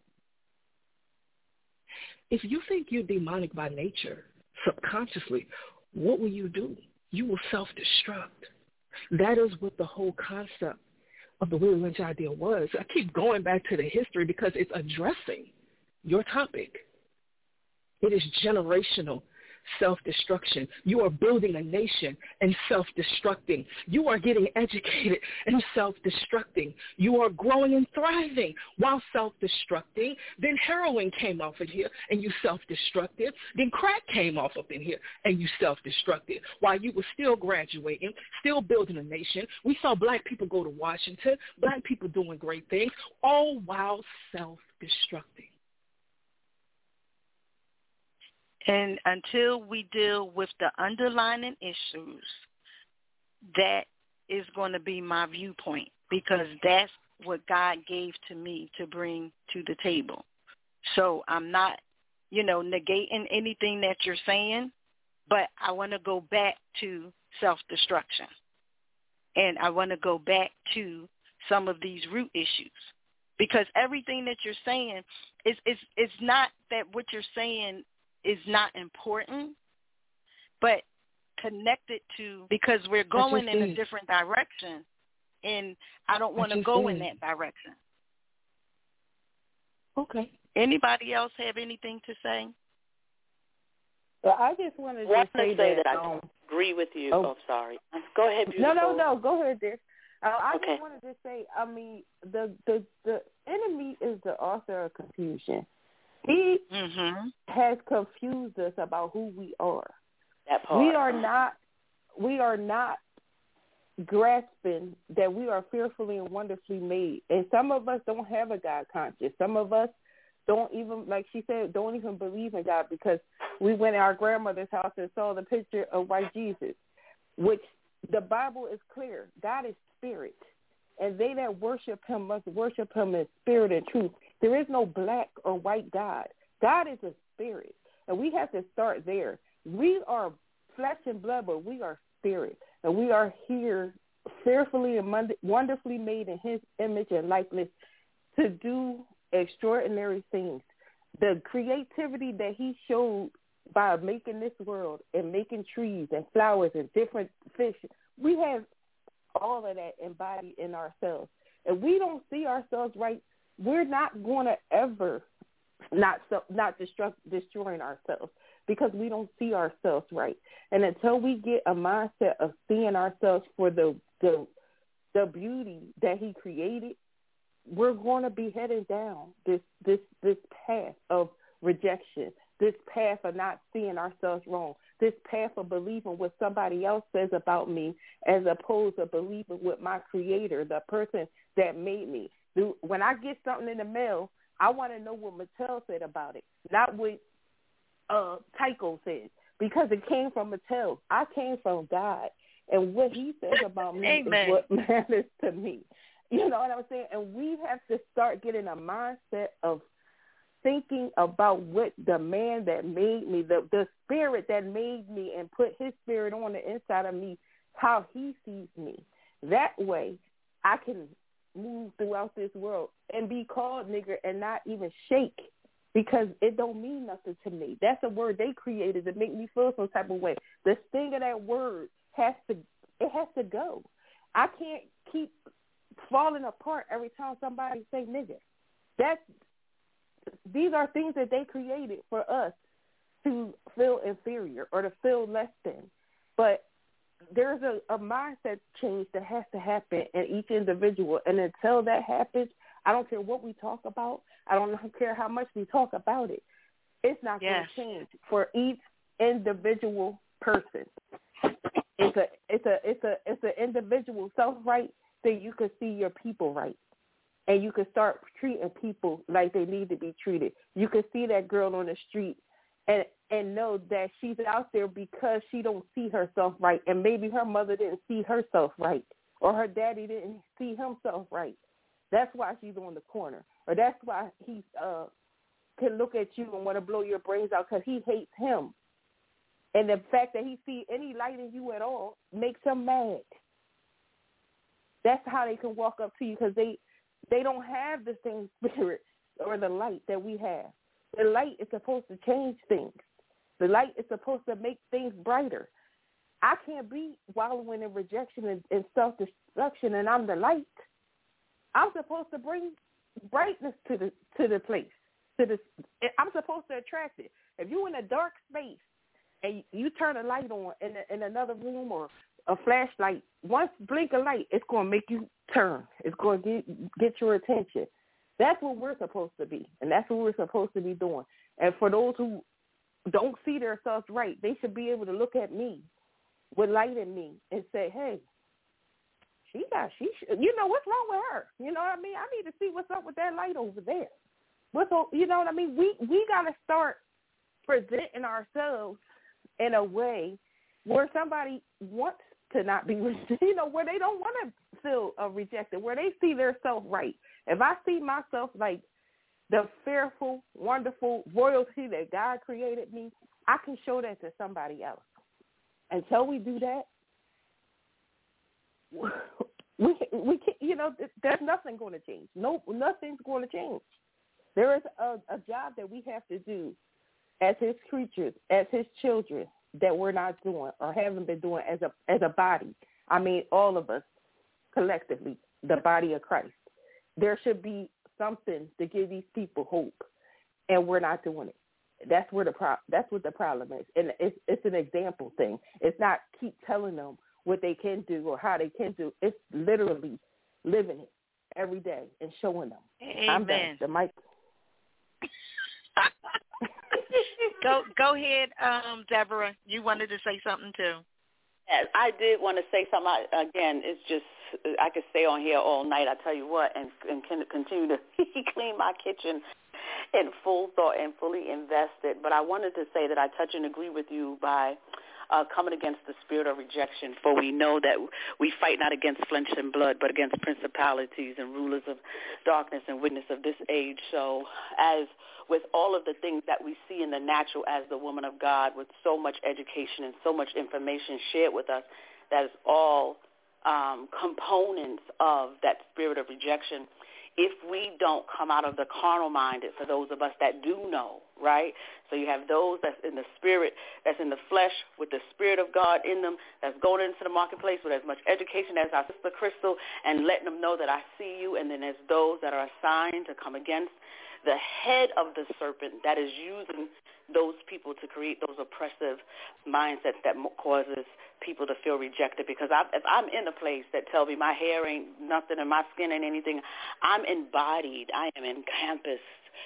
If you think you're demonic by nature, subconsciously, what will you do? You will self-destruct. That is what the whole concept of the Willie Lynch idea was. I keep going back to the history because it's addressing your topic. It is generational self-destruction. You are building a nation and self-destructing. You are getting educated and self-destructing. You are growing and thriving while self-destructing. Then heroin came off in here and you self-destructed. Then crack came off up in here and you self-destructed while you were still graduating, still building a nation. We saw black people go to Washington, black people doing great things, all while self-destructing. And until we deal with the underlying issues, that is going to be my viewpoint, because that's what God gave to me to bring to the table. So I'm not, you know, negating anything that you're saying, but I want to go back to self-destruction. And I want to go back to some of these root issues, because everything that you're saying is, is, is not that what you're saying is not important, but connected to, because we're going in a different direction, and I don't want to go in that direction. Okay. Anybody else have anything to say? Well, I just wanted well, to say, say that, that I um, agree with you. Oh, oh sorry. Go ahead, beautiful. No, no, no. Go ahead, dear. Uh, I okay. just wanted to say, I mean, the, the, the enemy is the author of confusion. He mm-hmm. has confused us about who we are. That part. We are not, we are not grasping that we are fearfully and wonderfully made. And some of us don't have a God conscience. Some of us don't even, like she said, don't even believe in God, because we went to our grandmother's house and saw the picture of white Jesus, which the Bible is clear. God is spirit, and they that worship him must worship him in spirit and truth. There is no black or white God. God is a spirit, and we have to start there. We are flesh and blood, but we are spirit, and we are here fearfully and wonderfully made in his image and likeness to do extraordinary things. The creativity that he showed by making this world and making trees and flowers and different fish, we have all of that embodied in ourselves. And we don't see ourselves right, we're not going to ever not so, not destruct, destroying ourselves, because we don't see ourselves right. And until we get a mindset of seeing ourselves for the the, the beauty that he created, we're going to be headed down this this this path of rejection, this path of not seeing ourselves wrong, this path of believing what somebody else says about me as opposed to believing what my creator, the person that made me. When I get something in the mail, I want to know what Mattel said about it, not what uh, Tycho said, because it came from Mattel. I came from God, and what he says about me Amen. is what matters to me. You know what I'm saying? And we have to start getting a mindset of thinking about what the man that made me, the, the spirit that made me and put his spirit on the inside of me, how he sees me. That way I can move throughout this world and be called nigger and not even shake, because it don't mean nothing to me. That's a word they created to make me feel some type of way. The sting of that word has to, it has to go. I can't keep falling apart every time somebody say nigger. That's, these are things that they created for us to feel inferior or to feel less than. But there's a, a mindset change that has to happen in each individual. And until that happens, I don't care what we talk about. I don't care how much we talk about it. It's not yes. going to change for each individual person. It's a it's a it's a it's an individual self right that you can see your people right, and you can start treating people like they need to be treated. You can see that girl on the street and and know that she's out there because she don't see herself right, and maybe her mother didn't see herself right, or her daddy didn't see himself right. That's why she's on the corner, or that's why he's uh can look at you and want to blow your brains out because he hates him. And the fact that he see any light in you at all makes him mad. That's how they can walk up to you because they, they don't have the same spirit or the light that we have. The light is supposed to change things. The light is supposed to make things brighter. I can't be wallowing in rejection and, and self-destruction, and I'm the light. I'm supposed to bring brightness to the to the place. To the, I'm supposed to attract it. If you're in a dark space and you turn a light on in, a, in another room or a flashlight, once blink a light, it's going to make you turn. It's going to get, get your attention. That's what we're supposed to be, and that's what we're supposed to be doing. And for those who don't see themselves right, they should be able to look at me with light in me and say, hey, she got, she, you know, what's wrong with her? You know what I mean? I need to see what's up with that light over there. What's, you know what I mean? We we got to start presenting ourselves in a way where somebody wants to not be, you know, where they don't want to feel uh, rejected, where they see their self right. If I see myself like the fearful, wonderful royalty that God created me, I can show that to somebody else. Until we do that, we we can, you know, there's nothing going to change. No, nothing's going to change. There is a, a job that we have to do as His creatures, as His children, that we're not doing or haven't been doing as a as a body. I mean, all of us collectively, the body of Christ. There should be something to give these people hope, and we're not doing it. That's where the pro- That's what the problem is, and it's it's an example thing. It's not keep telling them what they can do or how they can do. It's literally living it every day and showing them. Amen. I'm done. The mic. go go ahead, um, Deborah. You wanted to say something too. Yes, I did want to say something. I, again, it's just I could stay on here all night. I tell you what, and and can continue to clean my kitchen in full thought and fully invested. But I wanted to say that I touch and agree with you by uh, coming against the spirit of rejection. For we know that we fight not against flesh and blood, but against principalities and rulers of darkness and witness of this age. So as with all of the things that we see in the natural as the woman of God, with so much education and so much information shared with us, that is all um, components of that spirit of rejection. If we don't come out of the carnal minded, for those of us that do know, right? So you have those that's in the spirit, that's in the flesh with the spirit of God in them, that's going into the marketplace with as much education as our sister Crystal and letting them know that I see you. And then there's those that are assigned to come against the head of the serpent that is using those people to create those oppressive mindsets that causes people to feel rejected. Because I, if I'm in a place that tells me my hair ain't nothing and my skin ain't anything, I'm embodied, I am encompassed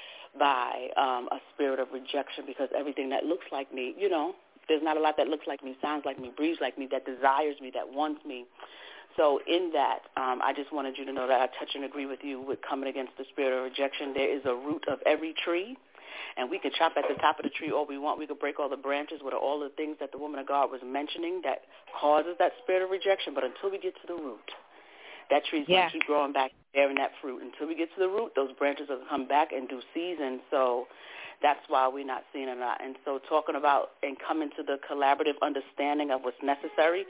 by um, a spirit of rejection, because everything that looks like me, you know, there's not a lot that looks like me, sounds like me, breathes like me, that desires me, that wants me. So in that, um, I just wanted you to know that I touch and agree with you with coming against the spirit of rejection. There is a root of every tree, and we can chop at the top of the tree all we want. We could break all the branches with all the things that the woman of God was mentioning that causes that spirit of rejection. But until we get to the root, that tree's yeah. going to keep growing back, bearing that fruit. Until we get to the root, those branches will come back in due season. So that's why we're not seeing it a lot. And so talking about and coming to the collaborative understanding of what's necessary,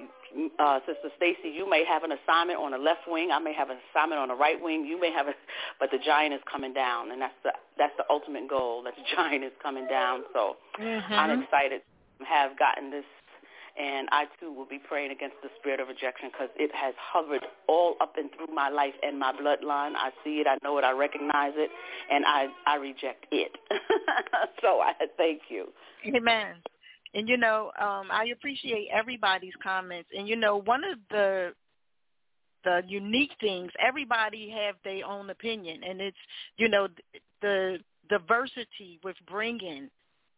Uh, Sister Stacy, you may have an assignment on the left wing. I may have an assignment on the right wing. You may have a, but the giant is coming down, and that's the that's the ultimate goal. That the giant is coming down. So mm-hmm. I'm excited to have gotten this, and I too will be praying against the spirit of rejection, because it has hovered all up and through my life and my bloodline. I see it, I know it, I recognize it, and I I reject it. So I thank you. Amen. And, you know, um, I appreciate everybody's comments. And, you know, one of the the unique things, everybody have their own opinion. And it's, you know, the diversity with bringing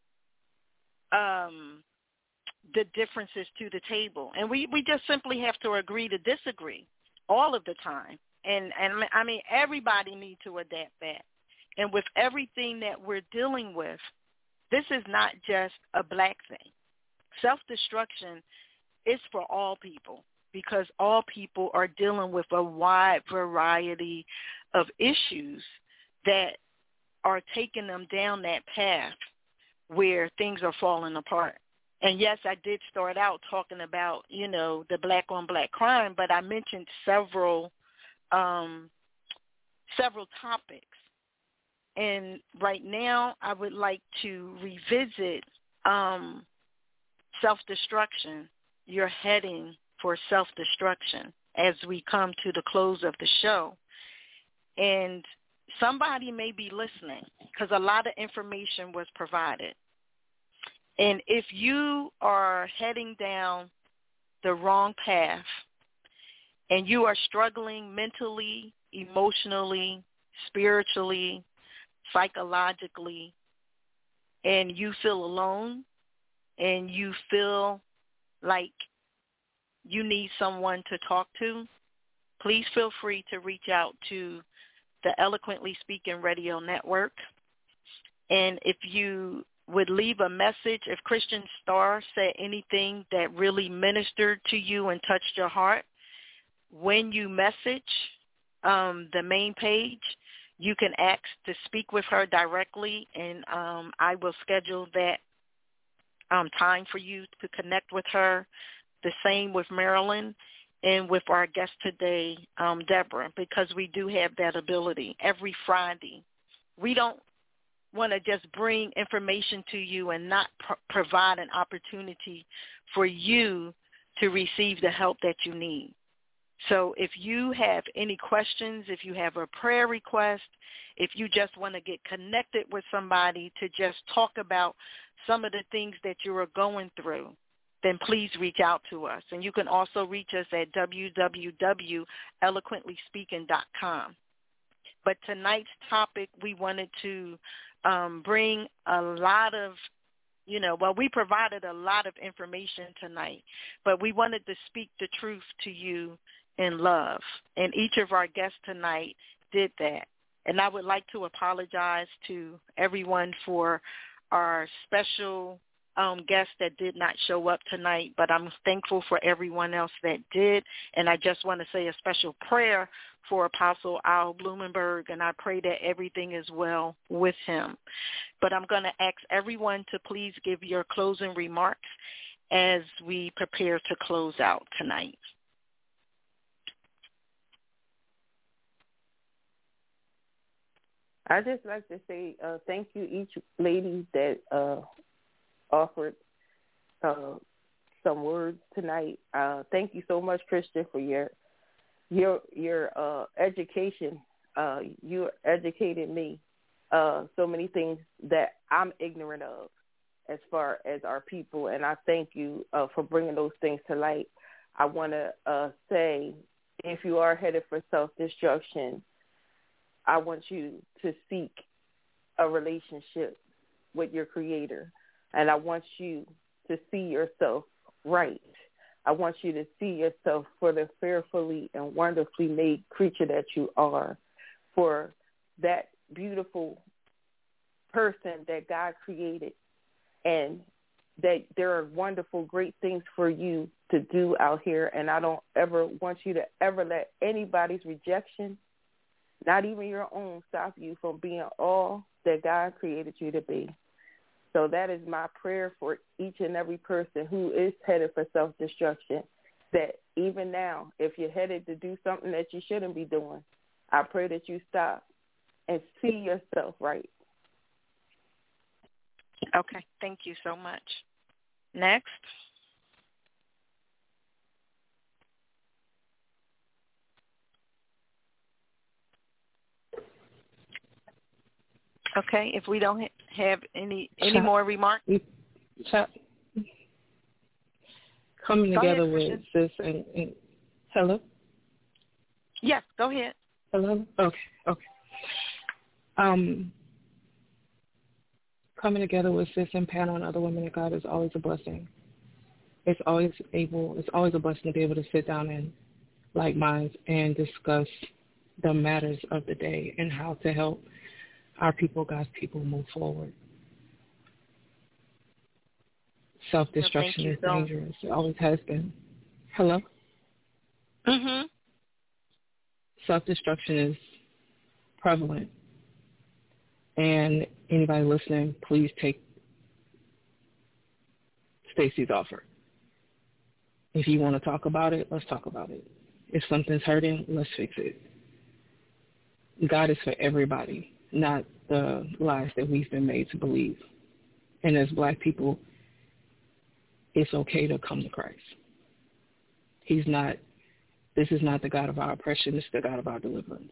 um, the differences to the table. And we, we just simply have to agree to disagree all of the time. And, and I mean, everybody needs to adapt that. And with everything that we're dealing with, this is not just a black thing. Self-destruction is for all people, because all people are dealing with a wide variety of issues that are taking them down that path where things are falling apart. And yes, I did start out talking about, you know, the black on black crime, but I mentioned several um, several topics. And right now I would like to revisit um, self-destruction. You're heading for self-destruction as we come to the close of the show. And somebody may be listening because a lot of information was provided. And if you are heading down the wrong path and you are struggling mentally, emotionally, spiritually, psychologically, and you feel alone and you feel like you need someone to talk to, please feel free to reach out to the Eloquently Speaking Radio Network. And if you would leave a message, if Christian Star said anything that really ministered to you and touched your heart, when you message um, the main page, you can ask to speak with her directly, and um, I will schedule that um, time for you to connect with her. The same with Marilyn and with our guest today, um, Deborah, because we do have that ability every Friday. We don't want to just bring information to you and not pro- provide an opportunity for you to receive the help that you need. So if you have any questions, if you have a prayer request, if you just want to get connected with somebody to just talk about some of the things that you are going through, then please reach out to us. And you can also reach us at w w w dot eloquently speaking dot com. But tonight's topic, we wanted to um, bring a lot of, you know, well, we provided a lot of information tonight, but we wanted to speak the truth to you in love. And each of our guests tonight did that. And I would like to apologize to everyone for our special um, guest that did not show up tonight, but I'm thankful for everyone else that did. And I just want to say a special prayer for Apostle Al Blumenberg, and I pray that everything is well with him. But I'm going to ask everyone to please give your closing remarks as we prepare to close out tonight. I just like to say uh, thank you each lady that uh, offered uh, some words tonight. Uh, thank you so much, Christian, for your your your uh, education. Uh, you educated me uh, so many things that I'm ignorant of as far as our people, and I thank you uh, for bringing those things to light. I want to uh, say, if you are headed for self-destruction, I want you to seek a relationship with your Creator, and I want you to see yourself right. I want you to see yourself for the fearfully and wonderfully made creature that you are, for that beautiful person that God created, and that there are wonderful, great things for you to do out here, and I don't ever want you to ever let anybody's rejection, not even your own, stop you from being all that God created you to be. So that is my prayer for each and every person who is headed for self-destruction, that even now, if you're headed to do something that you shouldn't be doing, I pray that you stop and see yourself right. Okay, thank you so much. Next. Okay, if we don't ha- have any any Shop. more remarks. Shop. Coming Go together ahead, with sis and, and hello? Yes, go ahead. Hello? Okay, okay. Um, coming together with sis and Panel and other women of God is always a blessing. It's always able, it's always a blessing to be able to sit down and like minds and discuss the matters of the day and how to help our people, God's people, move forward. Self-destruction well, is dangerous. It always has been. Hello? Mm-hmm. Self-destruction is prevalent. And anybody listening, please take Stacey's offer. If you want to talk about it, let's talk about it. If something's hurting, let's fix it. God is for everybody, not the lies that we've been made to believe. And as black people, it's okay to come to Christ. He's not, this is not the God of our oppression, it's the God of our deliverance.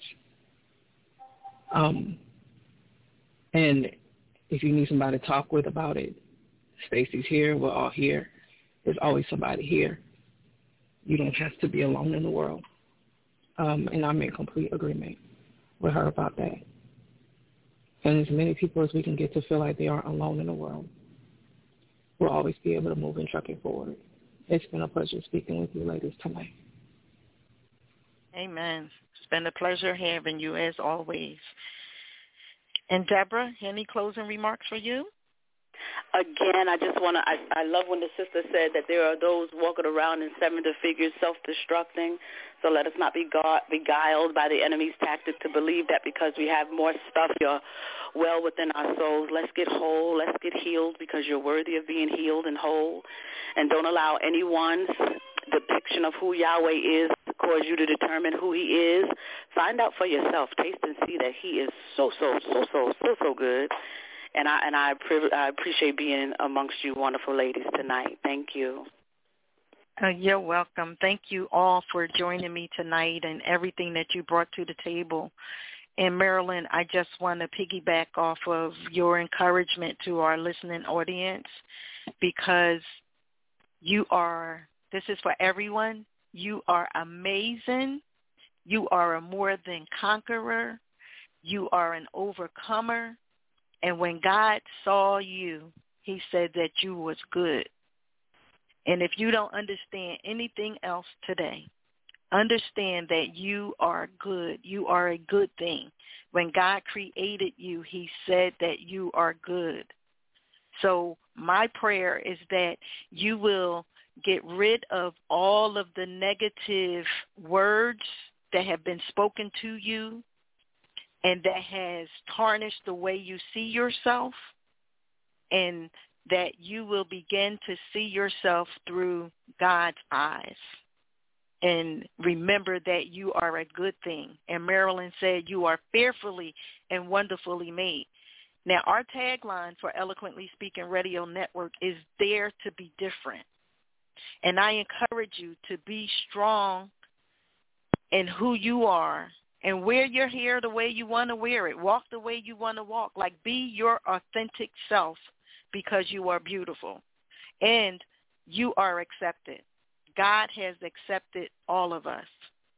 Um, and if you need somebody to talk with about it, Stacey's here, we're all here. There's always somebody here. You don't have to be alone in the world. Um, and I'm in complete agreement with her about that. And as many people as we can get to feel like they aren't alone in the world, we'll always be able to move and truck it forward. It's been a pleasure speaking with you ladies tonight. Amen. It's been a pleasure having you as always. And Deborah, any closing remarks for you? Again, I just want to, I, I love when the sister said that there are those walking around in seven figures self-destructing. So let us not be beguiled by the enemy's tactic to believe that because we have more stuff, you're well within our souls. Let's get whole. Let's get healed because you're worthy of being healed and whole. And don't allow anyone's depiction of who Yahweh is to cause you to determine who he is. Find out for yourself. Taste and see that he is so, so, so, so, so, so good. And I and I, I appreciate being amongst you wonderful ladies tonight. Thank you. Uh, you're welcome. Thank you all for joining me tonight and everything that you brought to the table. And Marilyn, I just want to piggyback off of your encouragement to our listening audience because you are, this is for everyone, you are amazing. You are a more than conqueror. You are an overcomer. And when God saw you, he said that you was good. And if you don't understand anything else today, understand that you are good. You are a good thing. When God created you, he said that you are good. So my prayer is that you will get rid of all of the negative words that have been spoken to you, and that has tarnished the way you see yourself, and that you will begin to see yourself through God's eyes. And remember that you are a good thing. And Marilyn said you are fearfully and wonderfully made. Now, our tagline for Eloquently Speaking Radio Network is Dare to be Different. And I encourage you to be strong in who you are and wear your hair the way you want to wear it. Walk the way you want to walk. Like, be your authentic self because you are beautiful. And you are accepted. God has accepted all of us.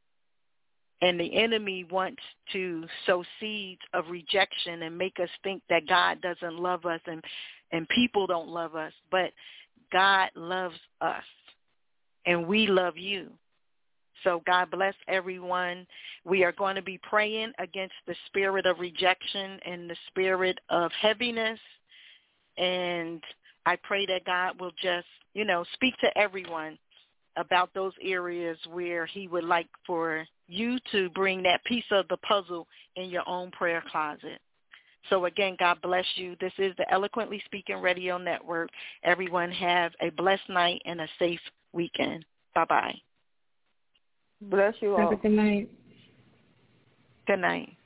And the enemy wants to sow seeds of rejection and make us think that God doesn't love us and, and people don't love us. But God loves us, and we love you. So God bless everyone. We are going to be praying against the spirit of rejection and the spirit of heaviness. And I pray that God will just, you know, speak to everyone about those areas where he would like for you to bring that piece of the puzzle in your own prayer closet. So again, God bless you. This is the Eloquently Speaking Radio Network. Everyone have a blessed night and a safe weekend. Bye-bye. Bless you all. Have a good night. Good night.